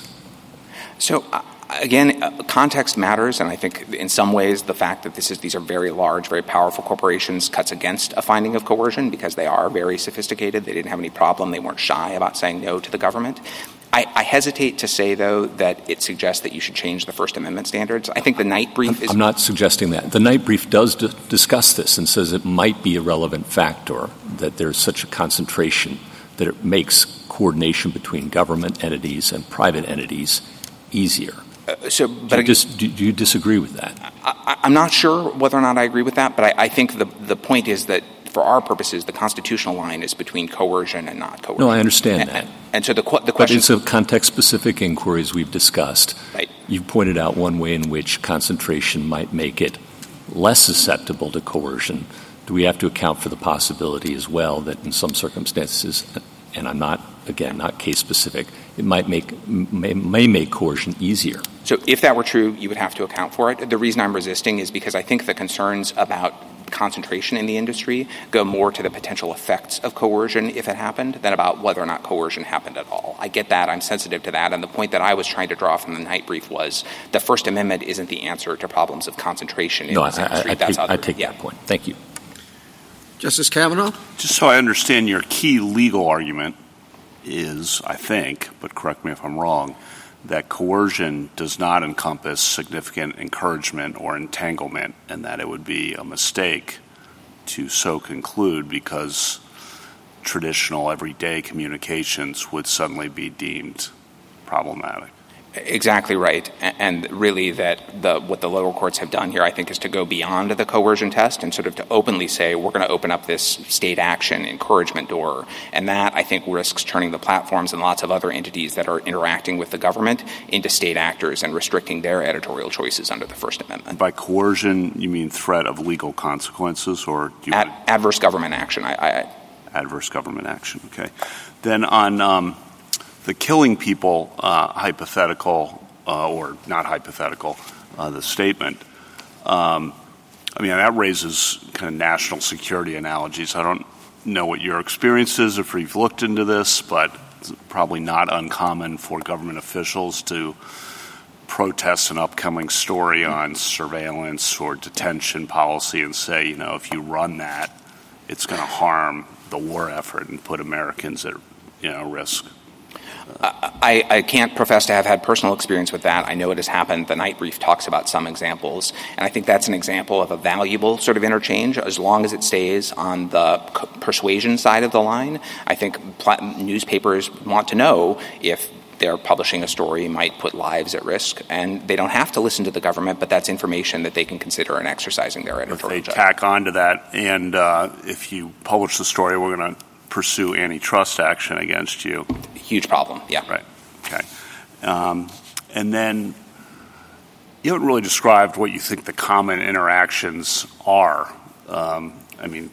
So, uh, again, uh, context matters, and I think in some ways the fact that this is these are very large, very powerful corporations cuts against a finding of coercion because they are very sophisticated. They didn't have any problem. They weren't shy about saying no to the government. I, I hesitate to say, though, that it suggests that you should change the First Amendment standards. I think the Knight brief is— I'm not suggesting that. The Knight brief does d- discuss this and says it might be a relevant factor that there's such a concentration that it makes coordination between government entities and private entities easier. Uh, so, but do, you dis- do, do you disagree with that? I, I'm not sure whether or not I agree with that, but I, I think the the point is that for our purposes, the constitutional line is between coercion and not coercion. No, I understand and, that. And, and so the, the but question— it's a context-specific inquiries we've discussed. Right. You've pointed out one way in which concentration might make it less susceptible to coercion. Do we have to account for the possibility as well that in some circumstances, and I'm not, again, not case-specific, it might make may, may make coercion easier? So if that were true, you would have to account for it. The reason I'm resisting is because I think the concerns about concentration in the industry go more to the potential effects of coercion if it happened than about whether or not coercion happened at all. I get that. I'm sensitive to that. And the point that I was trying to draw from the Knight brief was the First Amendment isn't the answer to problems of concentration in no, this I, industry. I, I That's take, other, I take yeah. that point. Thank you. Justice Kavanaugh? Just so I understand, your key legal argument is, I think, but correct me if I'm wrong, that coercion does not encompass significant encouragement or entanglement, and that it would be a mistake to so conclude because traditional everyday communications would suddenly be deemed problematic. Exactly right. And really that the what the lower courts have done here, I think, is to go beyond the coercion test and sort of to openly say we're going to open up this state action encouragement door. And that, I think, risks turning the platforms and lots of other entities that are interacting with the government into state actors and restricting their editorial choices under the First Amendment. By coercion, you mean threat of legal consequences or do you Ad- adverse government action. I, I, adverse government action, okay. Then on um, the killing people uh, hypothetical, uh, or not hypothetical, uh, the statement, um, I mean, that raises kind of national security analogies. I don't know what your experience is if you've looked into this, but it's probably not uncommon for government officials to protest an upcoming story on surveillance or detention policy and say, you know, if you run that, it's going to harm the war effort and put Americans at, you know, risk. I, I can't profess to have had personal experience with that. I know it has happened. The Night Brief talks about some examples, and I think that's an example of a valuable sort of interchange as long as it stays on the persuasion side of the line. I think pl- newspapers want to know if they're publishing a story might put lives at risk, and they don't have to listen to the government, but that's information that they can consider in exercising their editorial judgment. If they judgment. tack on to that, and uh, if you publish the story, we're going to pursue antitrust action against you. Huge problem, yeah. Right, okay. Um, and then you haven't really described what you think the common interactions are. Um, I mean,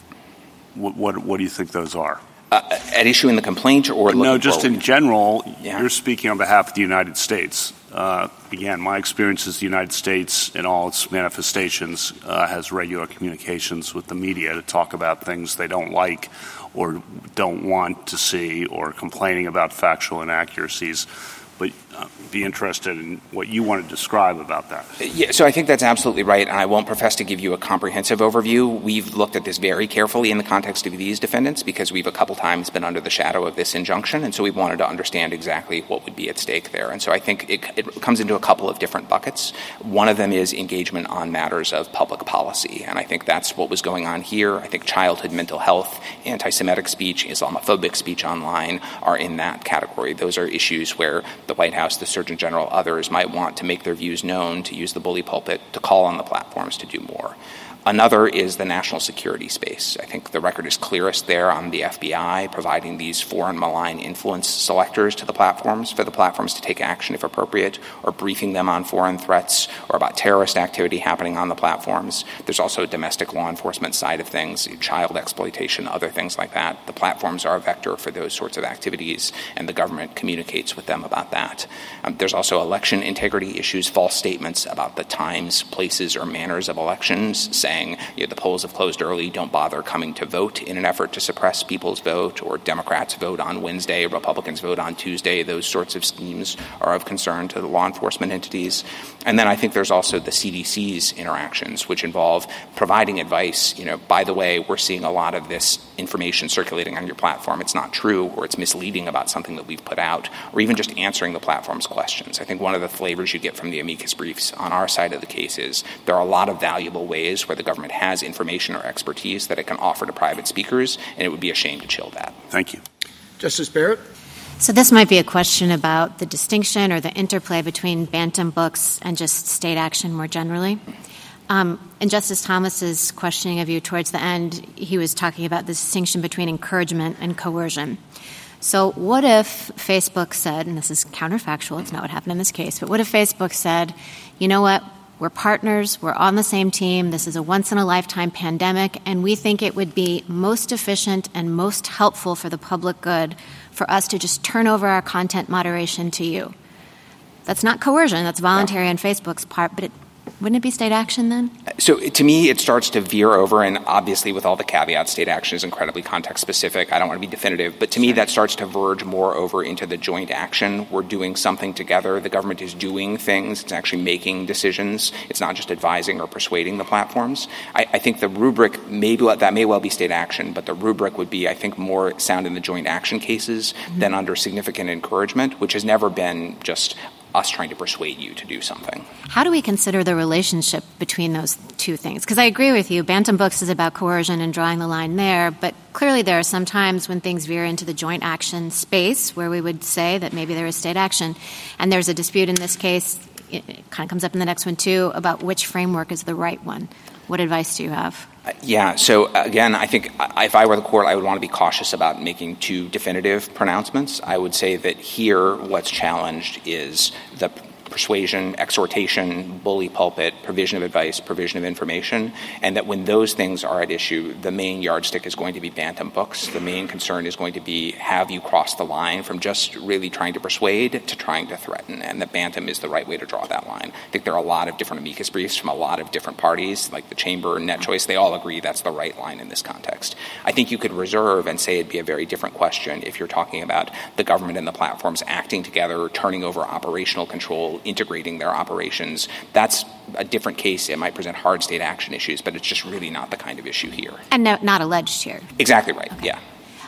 what, what, what do you think those are? Uh, at issue in the complaint or no, just forward? in general, yeah. You're speaking on behalf of the United States. Uh, again, my experience is the United States in all its manifestations uh, has regular communications with the media to talk about things they don't like or don't want to see or complaining about factual inaccuracies. But uh, be interested in what you want to describe about that. Yeah, so I think that's absolutely right, and I won't profess to give you a comprehensive overview. We've looked at this very carefully in the context of these defendants because we've a couple times been under the shadow of this injunction, and so we wanted to understand exactly what would be at stake there. And so I think it, it comes into a couple of different buckets. One of them is engagement on matters of public policy, and I think that's what was going on here. I think childhood mental health, anti-Semitic speech, Islamophobic speech online are in that category. Those are issues where the White House, the Surgeon General, others might want to make their views known, to use the bully pulpit, to call on the platforms to do more. Another is the national security space. I think the record is clearest there on the F B I providing these foreign malign influence selectors to the platforms for the platforms to take action if appropriate, or briefing them on foreign threats or about terrorist activity happening on the platforms. There's also a domestic law enforcement side of things, child exploitation, other things like that. The platforms are a vector for those sorts of activities, and the government communicates with them about that. Um, there's also election integrity issues, false statements about the times, places, or manners of elections, saying You know, the polls have closed early, don't bother coming to vote in an effort to suppress people's vote, or Democrats vote on Wednesday, Republicans vote on Tuesday. Those sorts of schemes are of concern to the law enforcement entities. And then I think there's also the C D C's interactions, which involve providing advice. You know, by the way, we're seeing a lot of this information circulating on your platform. It's not true, or it's misleading about something that we've put out, or even just answering the platform's questions. I think one of the flavors you get from the amicus briefs on our side of the case is there are a lot of valuable ways where the government has information or expertise that it can offer to private speakers, and it would be a shame to chill that. Thank you. Justice Barrett? So this might be a question about the distinction or the interplay between Bantam books and just state action more generally. Um, in Justice Thomas's questioning of you towards the end, he was talking about the distinction between encouragement and coercion. So what if Facebook said, and this is counterfactual, it's not what happened in this case, but what if Facebook said, you know what, we're partners, we're on the same team, this is a once-in-a-lifetime pandemic, and we think it would be most efficient and most helpful for the public good for us to just turn over our content moderation to you. That's not coercion, that's voluntary on Facebook's part, but it wouldn't it be state action then? So to me, it starts to veer over, and obviously with all the caveats, state action is incredibly context-specific. I don't want to be definitive, but to me that starts to verge more over into the joint action. We're doing something together. The government is doing things. It's actually making decisions. It's not just advising or persuading the platforms. I, I think the rubric, maybe that may well be state action, but the rubric would be, I think, more sound in the joint action cases mm-hmm. than under significant encouragement, which has never been just us trying to persuade you to do something. How do we consider the relationship between those two things? Because I agree with you, Bantam Books is about coercion and drawing the line there, but clearly there are some times when things veer into the joint action space where we would say that maybe there is state action. And there's a dispute in this case, it, it kind of comes up in the next one too, about which framework is the right one. What advice do you have? Uh, yeah. So, again, I think if I were the court, I would want to be cautious about making too definitive pronouncements. I would say that here what's challenged is the persuasion, exhortation, bully pulpit, provision of advice, provision of information, and that when those things are at issue, the main yardstick is going to be Bantam Books. The main concern is going to be have you cross the line from just really trying to persuade to trying to threaten, and that Bantam is the right way to draw that line. I think there are a lot of different amicus briefs from a lot of different parties, like the Chamber and NetChoice. They all agree that's the right line in this context. I think you could reserve and say it'd be a very different question if you're talking about the government and the platforms acting together, turning over operational control, integrating their operations. That's a different case. It might present hard state action issues, but it's just really not the kind of issue here. And no, not alleged here. Exactly right, yeah.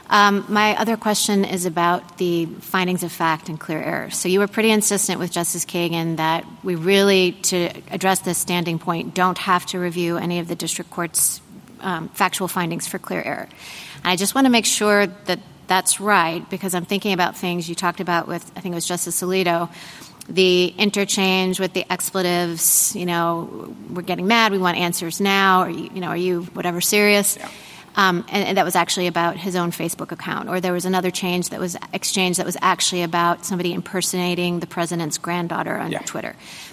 Um, my other question is about the findings of fact and clear error. So you were pretty insistent with Justice Kagan that we really, to address this standing point, don't have to review any of the district court's um, factual findings for clear error. And I just want to make sure that that's right, because I'm thinking about things you talked about with, I think it was Justice Alito, the interchange with the expletives, you know, we're getting mad, we want answers now, or, you know, are you whatever serious? Yeah. Um, and, and that was actually about his own Facebook account. Or there was another change that was exchanged that was actually about somebody impersonating the president's granddaughter on yeah. Twitter.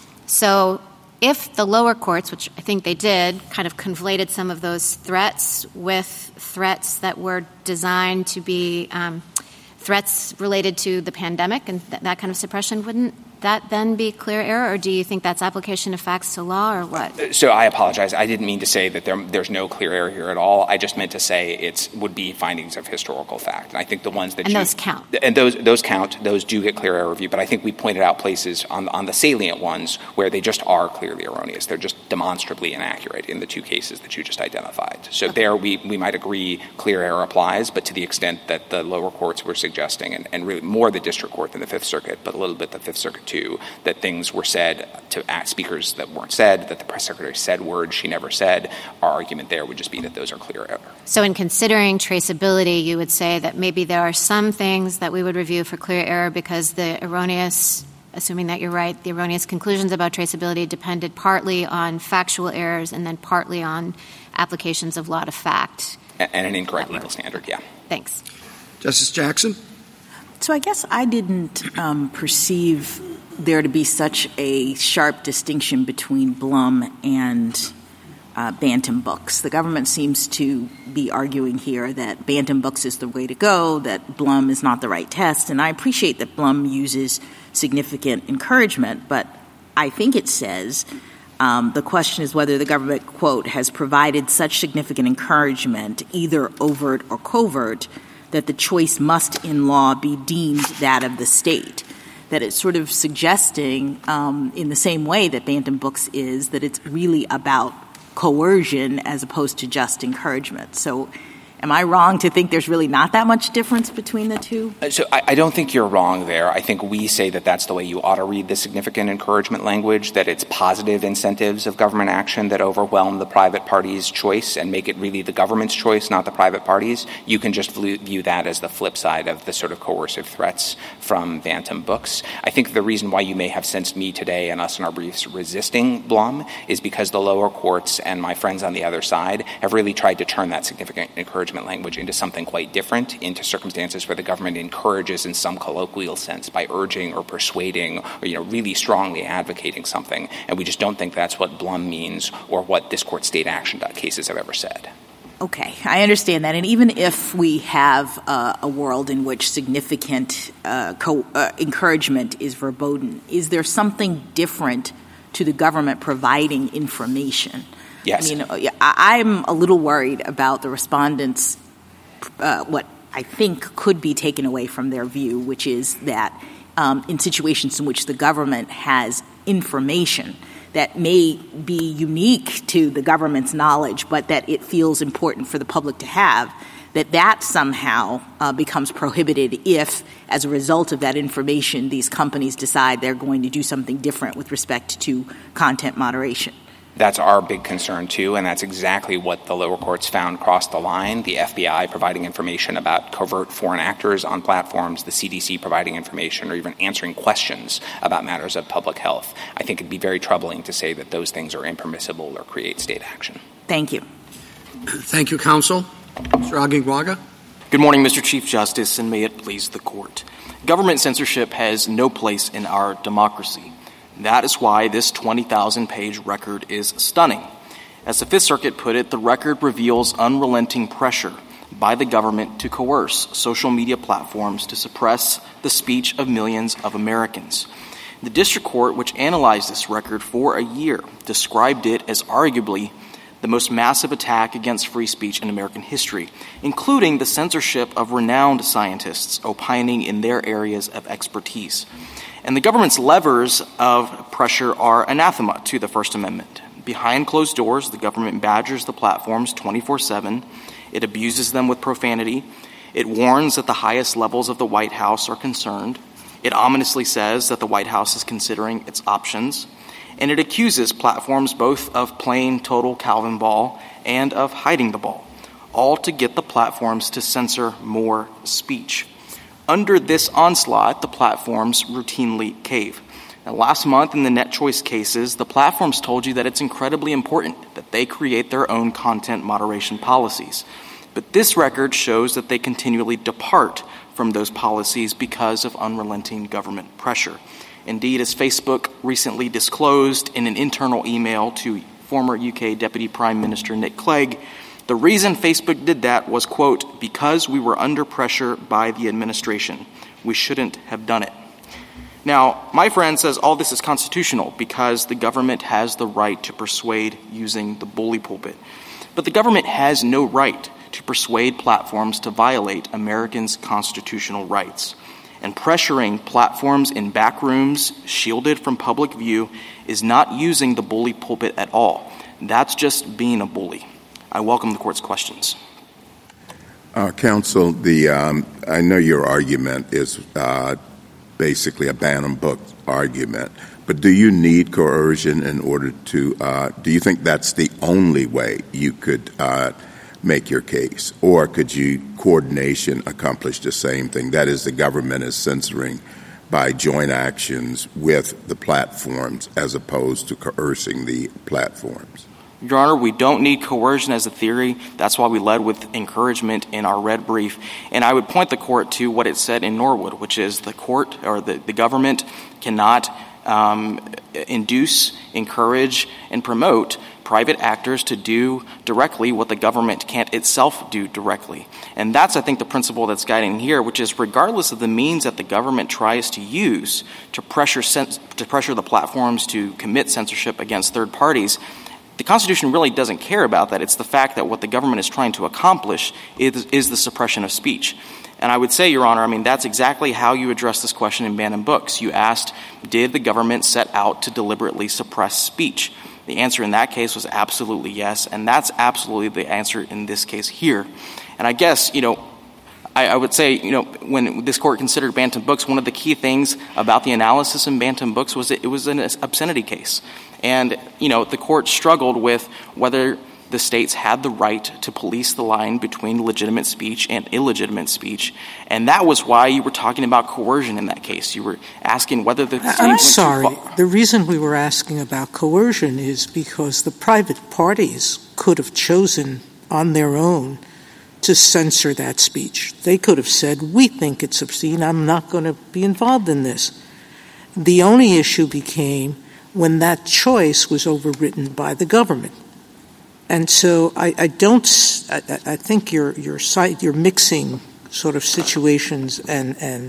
So if the lower courts, which I think they did, kind of conflated some of those threats with threats that were designed to be um, threats related to the pandemic and th- that kind of suppression, wouldn't that then be clear error, or do you think that's application of facts to law, or what? So I apologize. I didn't mean to say that there, there's no clear error here at all. I just meant to say it would be findings of historical fact. And I think the ones that and you, those count. And those those count. Those do get clear error review. But I think we pointed out places on on the salient ones where they just are clearly erroneous. They're just demonstrably inaccurate in the two cases that you just identified. So okay. there we, we might agree clear error applies, but to the extent that the lower courts were suggesting, and, and really more the district court than the Fifth Circuit, but a little bit the Fifth Circuit too, that things were said to speakers that weren't said, that the press secretary said words she never said, our argument there would just be that those are clear error. So in considering traceability, you would say that maybe there are some things that we would review for clear error because the erroneous, assuming that you're right, the erroneous conclusions about traceability depended partly on factual errors and then partly on applications of law to fact. And, and an incorrect legal standard, yeah. Thanks. Justice Jackson? So I guess I didn't um, perceive there to be such a sharp distinction between Blum and uh, Bantam Books. The government seems to be arguing here that Bantam Books is the way to go, that Blum is not the right test, and I appreciate that Blum uses significant encouragement, but I think it says um, the question is whether the government, quote, has provided such significant encouragement, either overt or covert, that the choice must in law be deemed that of the state. That it's sort of suggesting um, in the same way that Bantam Books is that it's really about coercion as opposed to just encouragement. So am I wrong to think there's really not that much difference between the two? So I, I don't think you're wrong there. I think we say that that's the way you ought to read the significant encouragement language, that it's positive incentives of government action that overwhelm the private party's choice and make it really the government's choice, not the private party's. You can just view that as the flip side of the sort of coercive threats from Bantam Books. I think the reason why you may have sensed me today and us in our briefs resisting Blum is because the lower courts and my friends on the other side have really tried to turn that significant encouragement language into something quite different, into circumstances where the government encourages in some colloquial sense by urging or persuading or, you know, really strongly advocating something. And we just don't think that's what Blum means or what this court state action cases have ever said. Okay, I understand that. And even if we have uh, a world in which significant uh, co- uh, encouragement is verboten, is there something different to the government providing information? Yes. I mean, I'm a little worried about the respondents' uh, what I think could be taken away from their view, which is that um, in situations in which the government has information that may be unique to the government's knowledge, but that it feels important for the public to have, that that somehow uh, becomes prohibited if, as a result of that information, these companies decide they're going to do something different with respect to content moderation. That's our big concern, too, and that's exactly what the lower courts found crossed the line. The F B I providing information about covert foreign actors on platforms, the C D C providing information or even answering questions about matters of public health. I think it'd be very troubling to say that those things are impermissible or create state action. Thank you. Thank you, counsel. Mister Agin-Gwaga. Good morning, Mister Chief Justice, and may it please the Court. Government censorship has no place in our democracy. That is why this twenty thousand page record is stunning. As the Fifth Circuit put it, the record reveals unrelenting pressure by the government to coerce social media platforms to suppress the speech of millions of Americans. The district court, which analyzed this record for a year, described it as arguably the most massive attack against free speech in American history, including the censorship of renowned scientists opining in their areas of expertise. And the government's levers of pressure are anathema to the First Amendment. Behind closed doors, the government badgers the platforms twenty-four seven. It abuses them with profanity. It warns that the highest levels of the White House are concerned. It ominously says that the White House is considering its options. And it accuses platforms both of playing total Calvin ball and of hiding the ball, all to get the platforms to censor more speech. Under this onslaught, the platforms routinely cave. Now, last month in the NetChoice cases, the platforms told you that it's incredibly important that they create their own content moderation policies. But this record shows that they continually depart from those policies because of unrelenting government pressure. Indeed, as Facebook recently disclosed in an internal email to former U K Deputy Prime Minister Nick Clegg, the reason Facebook did that was, quote, because we were under pressure by the administration. We shouldn't have done it. Now, my friend says all this is constitutional because the government has the right to persuade using the bully pulpit. But the government has no right to persuade platforms to violate Americans' constitutional rights. And pressuring platforms in back rooms, shielded from public view, is not using the bully pulpit at all. That's just being a bully. I welcome the Court's questions. Uh, counsel, the um, I know your argument is uh, basically a Bantam book argument, but do you need coercion in order to uh, – do you think that's the only way you could uh, make your case? Or could you coordination accomplish the same thing? That is, the government is censoring by joint actions with the platforms as opposed to coercing the platforms. Your Honor, we don't need coercion as a theory. That's why we led with encouragement in our red brief. And I would point the Court to what it said in Norwood, which is the court or the, the government cannot um, induce, encourage, and promote private actors to do directly what the government can't itself do directly. And that's, I think, the principle that's guiding here, which is regardless of the means that the government tries to use to pressure cens- to pressure the platforms to commit censorship against third parties, the Constitution really doesn't care about that. It's the fact that what the government is trying to accomplish is, is the suppression of speech. And I would say, Your Honor, I mean, that's exactly how you address this question in Bantam Books. You asked, did the government set out to deliberately suppress speech? The answer in that case was absolutely yes, and that's absolutely the answer in this case here. And I guess, you know, I, I would say, you know, when this Court considered Bantam Books, one of the key things about the analysis in Bantam Books was that it was an obscenity case. And, you know, the Court struggled with whether the states had the right to police the line between legitimate speech and illegitimate speech. And that was why you were talking about coercion in that case. You were asking whether the states I'm went sorry. too far. The reason we were asking about coercion is because the private parties could have chosen on their own to censor that speech. They could have said, we think it's obscene. I'm not going to be involved in this. The only issue became when that choice was overwritten by the government. And so I, I don't – I, I think you're you're, you're mixing sort of situations and, and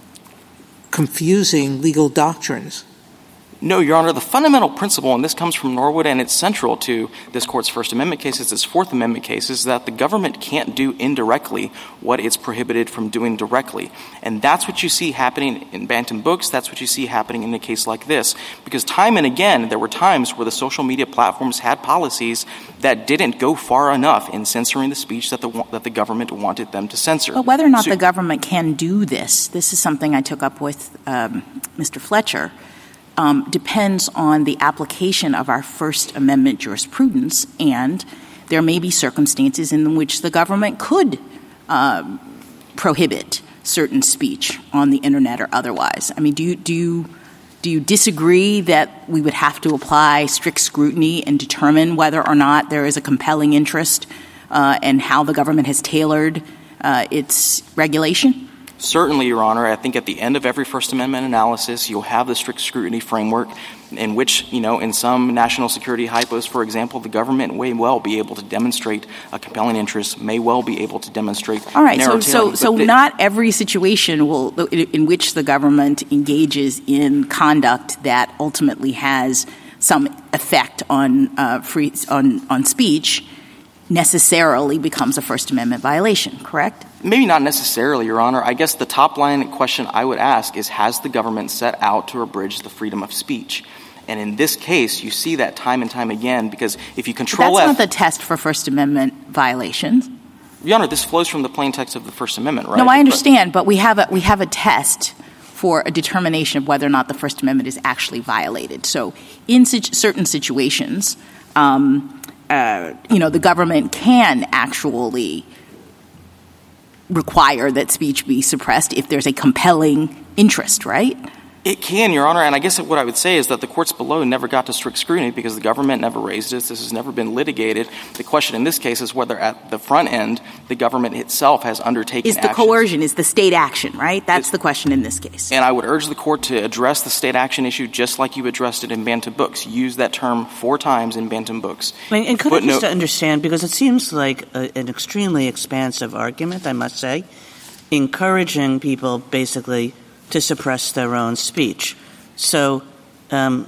confusing legal doctrines. No, Your Honor, the fundamental principle, and this comes from Norwood and it's central to this Court's First Amendment cases, its Fourth Amendment cases, is that the government can't do indirectly what it's prohibited from doing directly. And that's what you see happening in Bantam Books. That's what you see happening in a case like this. Because time and again, there were times where the social media platforms had policies that didn't go far enough in censoring the speech that the that the government wanted them to censor. But whether or not so, the government can do this, this is something I took up with um, Mister Fletcher, Um, depends on the application of our First Amendment jurisprudence, and there may be circumstances in which the government could um, prohibit certain speech on the internet or otherwise. I mean, do you, do you do you disagree that we would have to apply strict scrutiny and determine whether or not there is a compelling interest uh, and how the government has tailored uh, its regulation? Certainly, Your Honor. I think at the end of every First Amendment analysis, you'll have the strict scrutiny framework in which, you know, in some national security hypos, for example, the government may well be able to demonstrate a compelling interest, may well be able to demonstrate All right, narrow so so, so the, not every situation will in which the government engages in conduct that ultimately has some effect on uh, free on, on speech necessarily becomes a First Amendment violation, correct? Maybe not necessarily, Your Honor. I guess the top line question I would ask is, has the government set out to abridge the freedom of speech? And in this case, you see that time and time again, because if you control But that's F- not the test for First Amendment violations. Your Honor, this flows from the plain text of the First Amendment, right? No, I understand, but we have a, we have a test for a determination of whether or not the First Amendment is actually violated. So in situ- certain situations, um, uh, you know, the government can actually require that speech be suppressed if there's a compelling interest, right? It can, Your Honor, and I guess what I would say is that the courts below never got to strict scrutiny because the government never raised it. This has never been litigated. The question in this case is whether at the front end the government itself has undertaken Is the actions. coercion, is the state action, right? That's it, the question in this case. And I would urge the court to address the state action issue just like you addressed it in Bantam Books. Use that term four times in Bantam Books. And, and could I just no- understand, because it seems like a, an extremely expansive argument, I must say, encouraging people basically to suppress their own speech. So, um,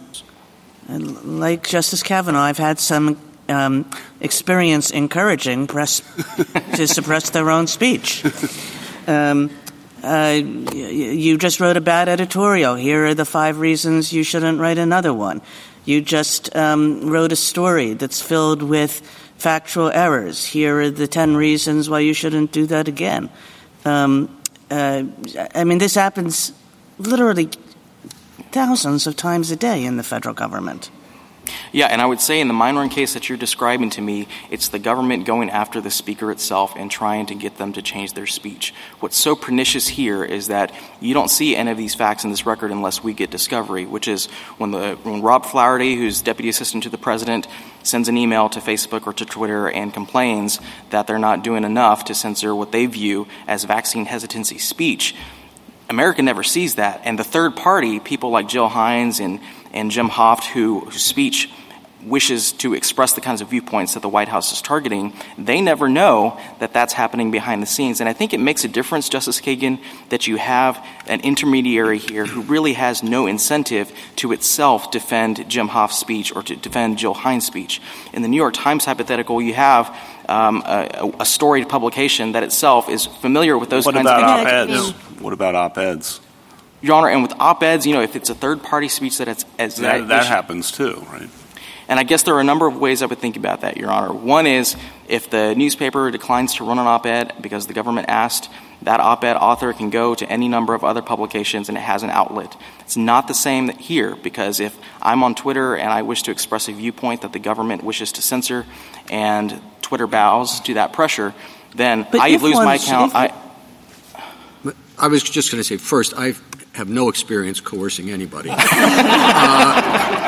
like Justice Kavanaugh, I've had some um, experience encouraging press to suppress their own speech. Um, uh, you just wrote a bad editorial. Here are the five reasons you shouldn't write another one. You just um, wrote a story that's filled with factual errors. Here are the ten reasons why you shouldn't do that again. Um, uh, I mean, this happens literally thousands of times a day in the federal government. Yeah, and I would say in the Meinring case that you're describing to me, it's the government going after the speaker itself and trying to get them to change their speech. What's so pernicious here is that you don't see any of these facts in this record unless we get discovery, which is when the when Rob Flaherty, who's deputy assistant to the president, sends an email to Facebook or to Twitter and complains that they're not doing enough to censor what they view as vaccine hesitancy speech. America never sees that. And the third party, people like Jill Hines and, and Jim Hoft, who, whose speech wishes to express the kinds of viewpoints that the White House is targeting, they never know that that's happening behind the scenes. And I think it makes a difference, Justice Kagan, that you have an intermediary here who really has no incentive to itself defend Jim Hoft's speech or to defend Jill Hines' speech. In the New York Times hypothetical, you have um, a, a storied publication that itself is familiar with those what kinds about of op-eds? What about op-eds? Your Honor, and with op-eds, you know, if it's a third-party speech that it's as that, that, that issue, happens too, right? And I guess there are a number of ways I would think about that, Your Honor. One is if the newspaper declines to run an op-ed because the government asked, that op-ed author can go to any number of other publications and it has an outlet. It's not the same here because if I'm on Twitter and I wish to express a viewpoint that the government wishes to censor and Twitter bows to that pressure, then but I lose my account. If, I, I was just going to say, first, I have no experience coercing anybody. uh,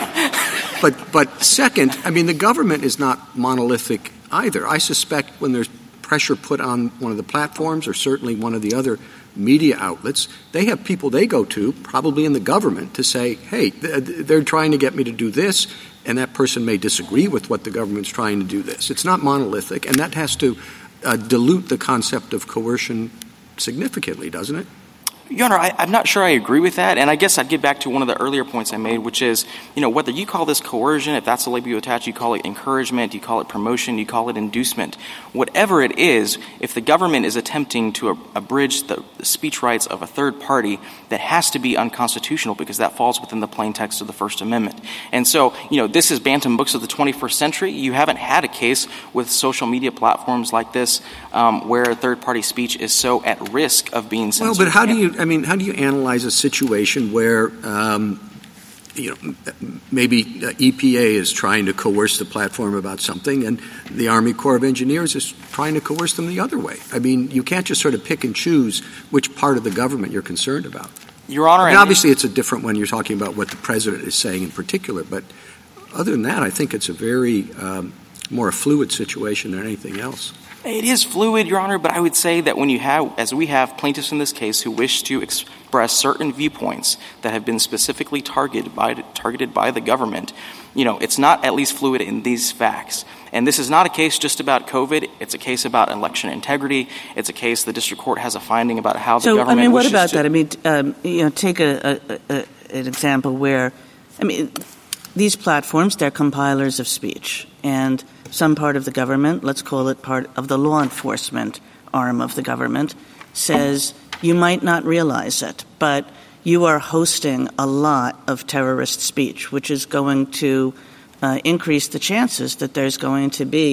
But, but second, I mean, the government is not monolithic either. I suspect when there's pressure put on one of the platforms or certainly one of the other media outlets, they have people they go to, probably in the government, to say, hey, they're trying to get me to do this, and that person may disagree with what the government's trying to do this. It's not monolithic, and that has to uh, dilute the concept of coercion significantly, doesn't it? Your Honor, I, I'm not sure I agree with that, and I guess I'd get back to one of the earlier points I made, which is, you know, whether you call this coercion, if that's the label you attach, you call it encouragement, you call it promotion, you call it inducement. Whatever it is, if the government is attempting to abridge the, the speech rights of a third party, that has to be unconstitutional because that falls within the plain text of the First Amendment. And so, you know, this is Bantam Books of the twenty-first century. You haven't had a case with social media platforms like this um, where third-party speech is so at risk of being censored. Well, but how do you I mean, how do you analyze a situation where, um, you know, maybe E P A is trying to coerce the platform about something and the Army Corps of Engineers is trying to coerce them the other way? I mean, you can't just sort of pick and choose which part of the government you're concerned about. Your Honor, I mean, obviously it's a different when you're talking about what the president is saying in particular, but other than that, I think it's a very um, more a fluid situation than anything else. It is fluid, Your Honor, but I would say that when you have, as we have plaintiffs in this case who wish to express certain viewpoints that have been specifically targeted by targeted by the government, you know, it's not at least fluid in these facts. And this is not a case just about COVID. It's a case about election integrity. It's a case the district court has a finding about how the so, government I mean, what wishes about to that? I mean, um, you know, take a, a, a, an example where, I mean, these platforms, they're compilers of speech. And some part of the government, let's call it part of the law enforcement arm of the government, says you might not realize it, but you are hosting a lot of terrorist speech, which is going to uh, increase the chances that there's going to be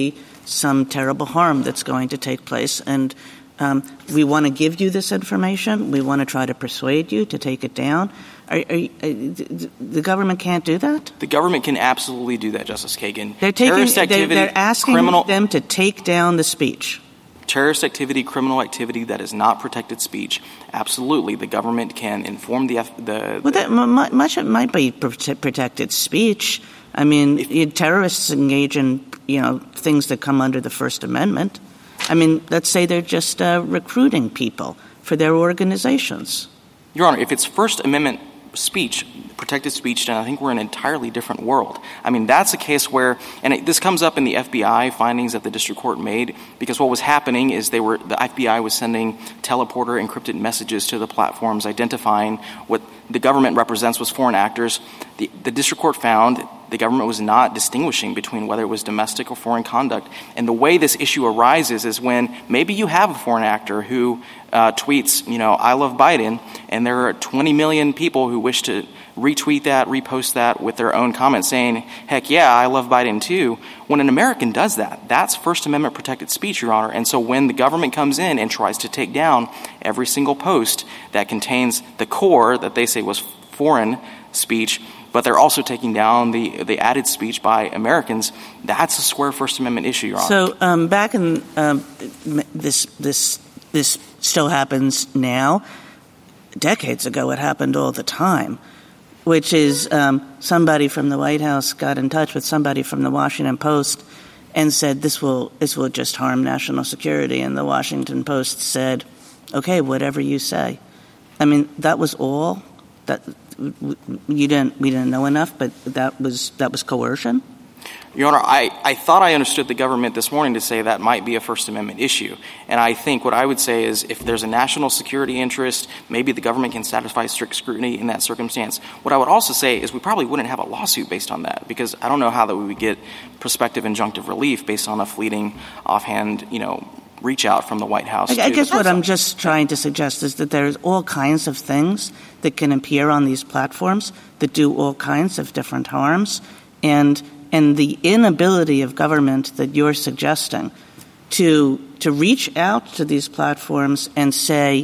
some terrible harm that's going to take place. And um, we want to give you this information. We want to try to persuade you to take it down. Are, are, are, the government can't do that? The government can absolutely do that, Justice Kagan. They're, taking, Terrorist activity, they're, they're asking criminal, them to take down the speech. Terrorist activity, criminal activity that is not protected speech, absolutely, the government can inform the F- the. Well, that, much of it might be protected speech. I mean, if, terrorists engage in you know things that come under the First Amendment. I mean, let's say they're just uh, recruiting people for their organizations. Your Honor, if it's First Amendment speech, protected speech, then I think we're in an entirely different world. I mean, that's a case where, and it, this comes up in the F B I findings that the district court made, because what was happening is they were, the F B I was sending teleporter encrypted messages to the platforms identifying what the government represents was foreign actors. The, the district court found the government was not distinguishing between whether it was domestic or foreign conduct. And the way this issue arises is when maybe you have a foreign actor who uh, tweets, you know, I love Biden, and there are twenty million people who wish to retweet that, repost that with their own comments saying, heck yeah, I love Biden too. When an American does that, that's First Amendment protected speech, Your Honor. And so when the government comes in and tries to take down every single post that contains the core that they say was foreign speech, but they're also taking down the the added speech by Americans, that's a square First Amendment issue, Your Honor. So um, back in um, this this this still happens now. Decades ago, it happened all the time, which is um, somebody from the White House got in touch with somebody from the Washington Post and said this will this will just harm national security, and the Washington Post said, "Okay, whatever you say." I mean, that was all. That you didn't we didn't know enough, but that was that was coercion. Your Honor, I, I thought I understood the government this morning to say that might be a First Amendment issue. And I think what I would say is if there's a national security interest, maybe the government can satisfy strict scrutiny in that circumstance. What I would also say is we probably wouldn't have a lawsuit based on that, because I don't know how that we would get prospective injunctive relief based on a fleeting, offhand, you know, reach out from the White House. I, I guess what I'm just trying to suggest is that there's all kinds of things that can appear on these platforms that do all kinds of different harms. And and the inability of government that you're suggesting to to reach out to these platforms and say,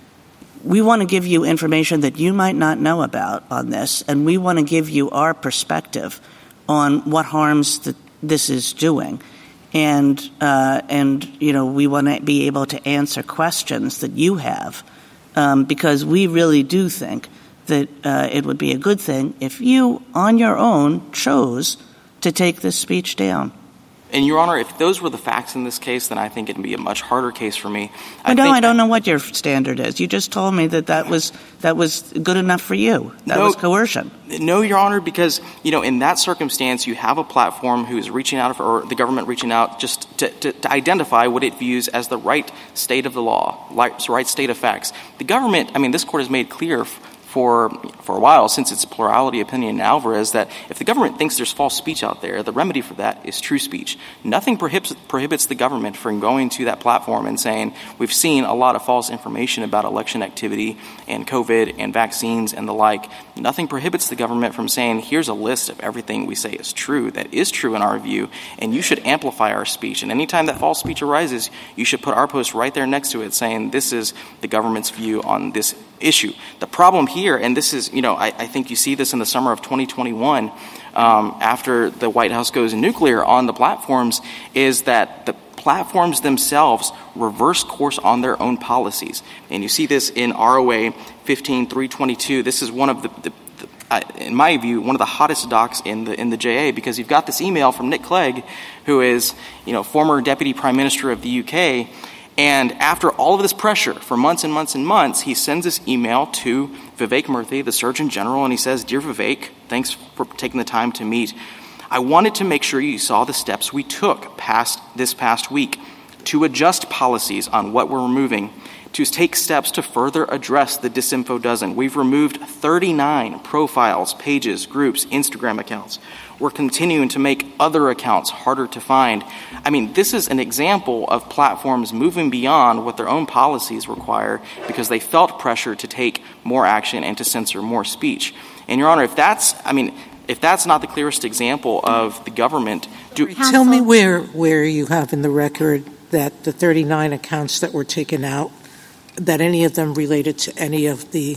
we want to give you information that you might not know about on this, and we want to give you our perspective on what harms that this is doing. And, uh, and you know, we want to be able to answer questions that you have, um, because we really do think that uh, it would be a good thing if you, on your own, chose to take this speech down. And, Your Honor, if those were the facts in this case, then I think it would be a much harder case for me. I no, I don't know what your standard is. You just told me that that was that was good enough for you. That no, was coercion. No, Your Honor, because, you know, in that circumstance, you have a platform who is reaching out, or the government reaching out just to, to, to identify what it views as the right state of the law, right state of facts. The government, I mean, this Court has made clear for for a while, since its plurality opinion in Alvarez, that if the government thinks there's false speech out there, the remedy for that is true speech. Nothing prohibits, prohibits the government from going to that platform and saying, we've seen a lot of false information about election activity and COVID and vaccines and the like. Nothing prohibits the government from saying, here's a list of everything we say is true, that is true in our view, and you should amplify our speech. And anytime that false speech arises, you should put our post right there next to it saying, this is the government's view on this issue. The problem here, and this is, you know, I, I think you see this in the summer of twenty twenty-one, um, after the White House goes nuclear on the platforms, is that the platforms themselves reverse course on their own policies. And you see this in R O A fifteen three twenty-two. This is one of the, the, the uh, in my view, one of the hottest docs in the in the J A, because you've got this email from Nick Clegg, who is, you know, former Deputy Prime Minister of the U K. And after all of this pressure for months and months and months, he sends this email to Vivek Murthy, the Surgeon General, and he says, Dear Vivek, thanks for taking the time to meet. I wanted to make sure you saw the steps we took past this past week to adjust policies on what we're removing, to take steps to further address the disinfo dozen. We've removed thirty-nine profiles, pages, groups, Instagram accounts. We're continuing to make other accounts harder to find. I mean, this is an example of platforms moving beyond what their own policies require because they felt pressure to take more action and to censor more speech. And, Your Honor, if that's, I mean, if that's not the clearest example of the government Do, tell me where where you have in the record that the thirty-nine accounts that were taken out, that any of them related to any of the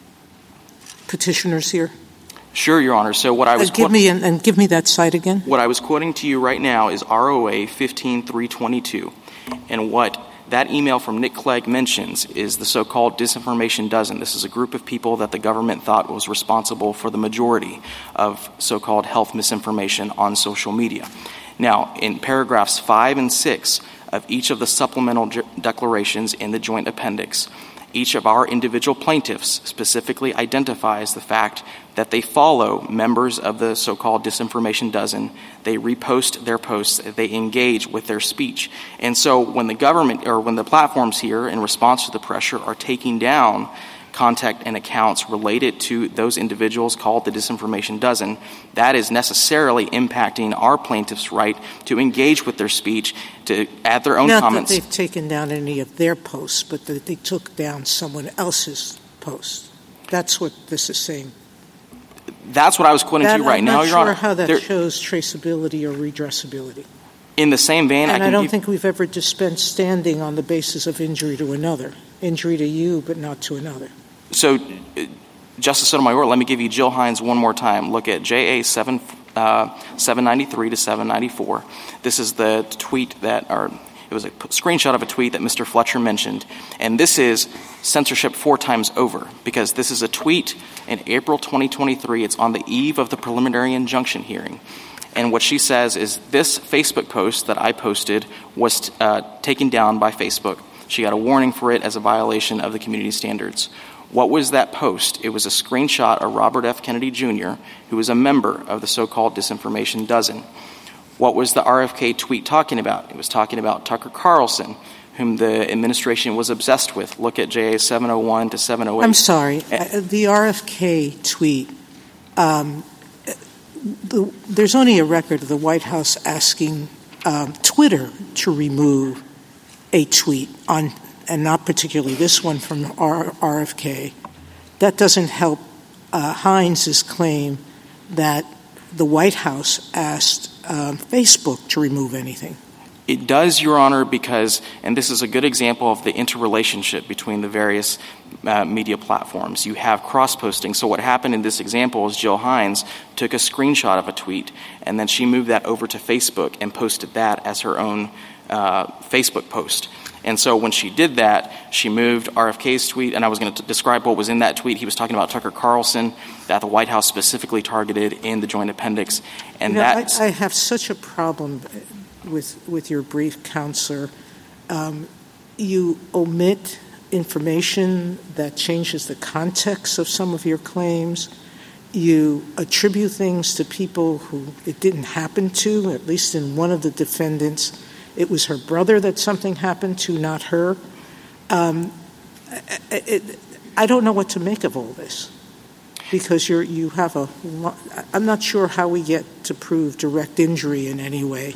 petitioners here? Sure, Your Honor. So what I was uh, give me and, and give me that site again. What I was quoting to you right now is R O A fifteen three twenty-two, and what that email from Nick Clegg mentions is the so-called Disinformation Dozen. This is a group of people that the government thought was responsible for the majority of so-called health misinformation on social media. Now, in paragraphs five and six of each of the supplemental ge- declarations in the joint appendix, each of our individual plaintiffs specifically identifies the fact that they follow members of the so-called Disinformation Dozen. They repost their posts. They engage with their speech. And so when the government or when the platforms here, in response to the pressure, are taking down contact and accounts related to those individuals called the Disinformation Dozen, that is necessarily impacting our plaintiffs' right to engage with their speech, to add their own Not comments. Not that they've taken down any of their posts, but that they took down someone else's post. That's what this is saying. That's what I was quoting that, to you right I'm now, not Your Honor. I'm not sure how that there, shows traceability or redressability. In the same vein, and I, I don't give, think we've ever dispensed standing on the basis of injury to another. Injury to you, but not to another. So, uh, Justice Sotomayor, let me give you Jill Hines one more time. Look at J A seven ninety-three to seven ninety-four. This is the tweet that, or it was a screenshot of a tweet that Mister Fletcher mentioned. And this is censorship four times over, because this is a tweet in April twenty twenty-three. It's on the eve of the preliminary injunction hearing. And what she says is, this Facebook post that I posted was uh, taken down by Facebook. She got a warning for it as a violation of the community standards. What was that post? It was a screenshot of Robert F. Kennedy Junior, who was a member of the so-called Disinformation Dozen. What was the R F K tweet talking about? It was talking about Tucker Carlson, whom the administration was obsessed with. Look at J A seven oh one to seven oh eight. I'm sorry. Uh, the R F K tweet, um, the, there's only a record of the White House asking um, Twitter to remove a tweet on, and not particularly this one from R- RFK. That doesn't help uh, Hines's claim that the White House asked um, Facebook to remove anything. It does, Your Honor, because, and this is a good example of the interrelationship between the various uh, media platforms. You have cross-posting. So what happened in this example is Jill Hines took a screenshot of a tweet, and then she moved that over to Facebook and posted that as her own uh, Facebook post. And so when she did that, she moved R F K's tweet, and I was going to describe what was in that tweet. He was talking about Tucker Carlson, that the White House specifically targeted in the joint appendix. And you know, that's I, I have such a problem with with your brief, Counselor. Um, you omit information that changes the context of some of your claims. You attribute things to people who it didn't happen to, at least in one of the defendants. It was her brother that something happened to, not her. Um, it, it, I don't know what to make of all this, because you're, you have a – I'm not sure how we get to prove direct injury in any way.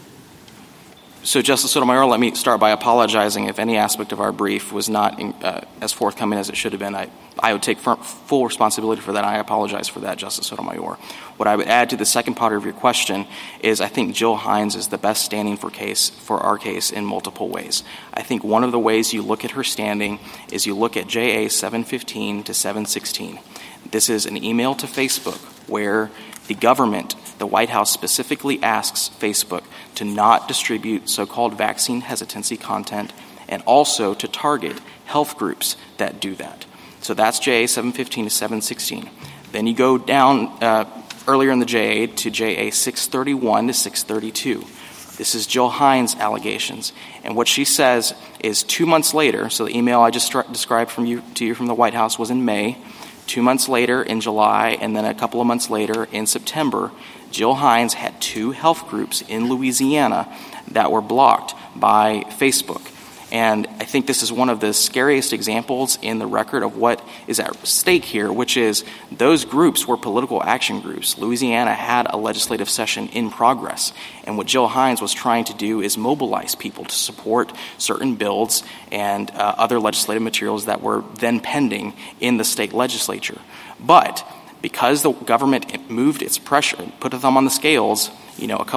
So, Justice Sotomayor, let me start by apologizing if any aspect of our brief was not in, uh, as forthcoming as it should have been. I, I would take firm, full responsibility for that. I apologize for that, Justice Sotomayor. What I would add to the second part of your question is I think Jill Hines is the best standing for case for our case in multiple ways. I think one of the ways you look at her standing is you look at J A seven fifteen to seven sixteen. This is an email to Facebook where the government, the White House, specifically asks Facebook to not distribute so-called vaccine hesitancy content and also to target health groups that do that. So that's J A seven fifteen to seven sixteen. Then you go down uh, earlier in the J A to J A six thirty-one to six thirty-two. This is Jill Hines' allegations. And what she says is two months later, so the email I just stru- described from you to you from the White House was in May. Two months later in July, and then a couple of months later in September, Jill Hines had two health groups in Louisiana that were blocked by Facebook. And I think this is one of the scariest examples in the record of what is at stake here, which is those groups were political action groups. Louisiana had a legislative session in progress. And what Jill Hines was trying to do is mobilize people to support certain bills and uh, other legislative materials that were then pending in the state legislature. But because the government moved its pressure, put a thumb on the scales, you know, a couple of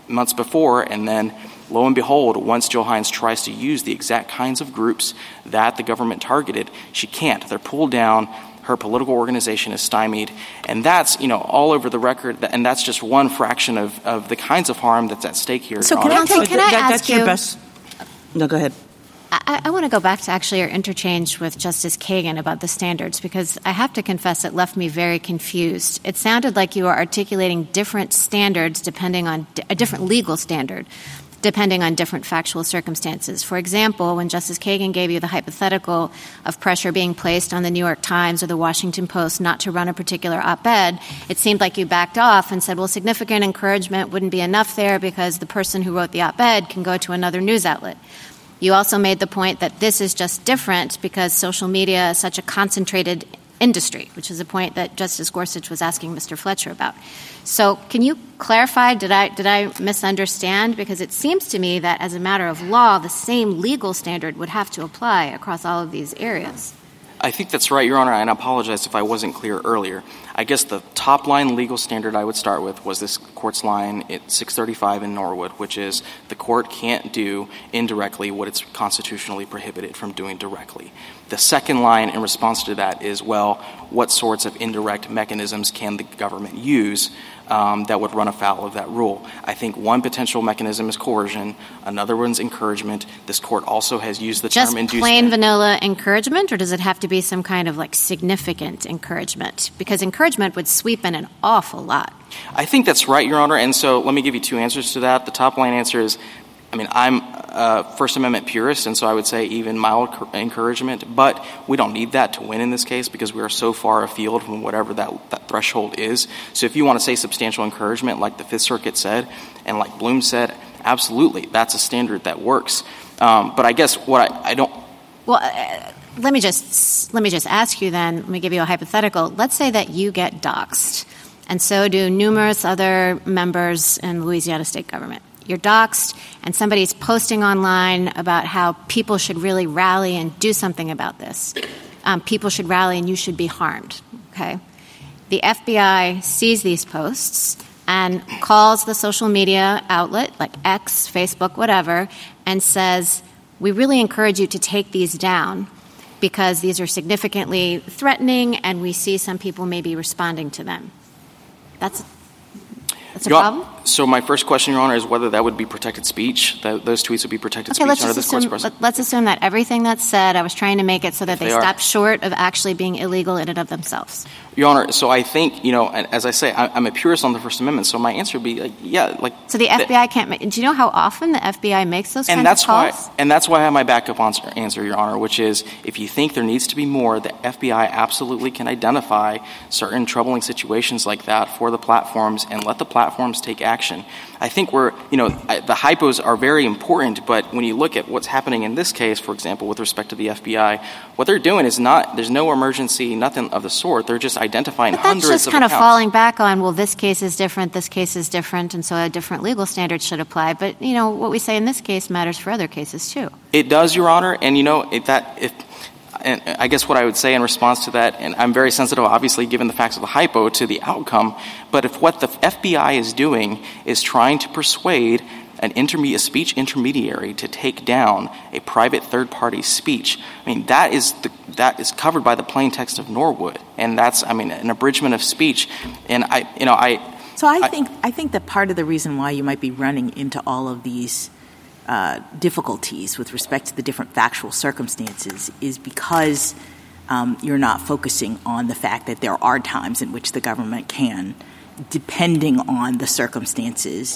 months before, and then lo and behold, once Jill Hines tries to use the exact kinds of groups that the government targeted, she can't. They're pulled down. Her political organization is stymied. And that's, you know, all over the record, and that's just one fraction of, of the kinds of harm that's at stake here. So can I, take, can I that, ask that's you... Your best. No, go ahead. I, I want to go back to actually your interchange with Justice Kagan about the standards, because I have to confess it left me very confused. It sounded like you were articulating different standards depending on a different legal standard, depending on different factual circumstances. For example, when Justice Kagan gave you the hypothetical of pressure being placed on the New York Times or the Washington Post not to run a particular op-ed, it seemed like you backed off and said, well, significant encouragement wouldn't be enough there because the person who wrote the op-ed can go to another news outlet. You also made the point that this is just different because social media is such a concentrated industry, which is a point that Justice Gorsuch was asking Mister Fletcher about. So can you clarify, did I did I misunderstand? Because it seems to me that as a matter of law, the same legal standard would have to apply across all of these areas. I think that's right, Your Honor, and I apologize if I wasn't clear earlier. I guess the top-line legal standard I would start with was this Court's line at six thirty-five in Norwood, which is the Court can't do indirectly what it's constitutionally prohibited from doing directly. The second line in response to that is, well, what sorts of indirect mechanisms can the government use um, that would run afoul of that rule? I think one potential mechanism is coercion. Another one's encouragement. This Court also has used the Just term inducement. Just plain vanilla encouragement, or does it have to be some kind of, like, significant encouragement? Because encouragement would sweep in an awful lot. I think that's right, Your Honor, and so let me give you two answers to that. The top-line answer is, I mean, I'm a First Amendment purist, and so I would say even mild encouragement, but we don't need that to win in this case because we are so far afield from whatever that, that threshold is. So if you want to say substantial encouragement, like the Fifth Circuit said, and like Bloom said, absolutely, that's a standard that works. Um, but I guess what I, I don't... Well, uh, let me just let me just ask you then, let me give you a hypothetical. Let's say that you get doxxed, and so do numerous other members in the Louisiana state government. You're doxxed, and somebody's posting online about how people should really rally and do something about this. Um, people should rally and you should be harmed, okay? The F B I sees these posts and calls the social media outlet, like X, Facebook, whatever, and says, we really encourage you to take these down because these are significantly threatening and we see some people may be responding to them. That's That's a Your, problem? So my first question, Your Honor, is whether that would be protected speech. That those tweets would be protected okay, speech let's under just this assume, Court's precedent. Let's assume that everything that's said, I was trying to make it so that they, they stop are. short of actually being illegal in and of themselves. Your Honor, so I think, you know, and as I say, I, I'm a purist on the First Amendment, so my answer would be, like, yeah, like... So the F B I can't make... Do you know how often the F B I makes those and kinds that's of calls? Why, and that's why I have my backup answer, answer, Your Honor, which is if you think there needs to be more, the F B I absolutely can identify certain troubling situations like that for the platforms and let the platforms take action. I think we're, you know, the hypos are very important, but when you look at what's happening in this case, for example, with respect to the F B I, what they're doing is not, there's no emergency, nothing of the sort. They're just identifying but hundreds of that's just kind accounts. of falling back on, well, this case is different, this case is different, and so a different legal standard should apply. But, you know, what we say in this case matters for other cases, too. It does, Your Honor, and, you know, it, that if and I guess what I would say in response to that, and I'm very sensitive, obviously, given the facts of the hypo, to the outcome, but if what the F B I is doing is trying to persuade an interme- a speech intermediary to take down a private third-party speech, I mean, that is the, that is covered by the plain text of Norwood, and that's, I mean, an abridgment of speech. And I, you know, I. So I, I think I think that part of the reason why you might be running into all of these uh, difficulties with respect to the different factual circumstances is because um, you're not focusing on the fact that there are times in which the government can, depending on the circumstances,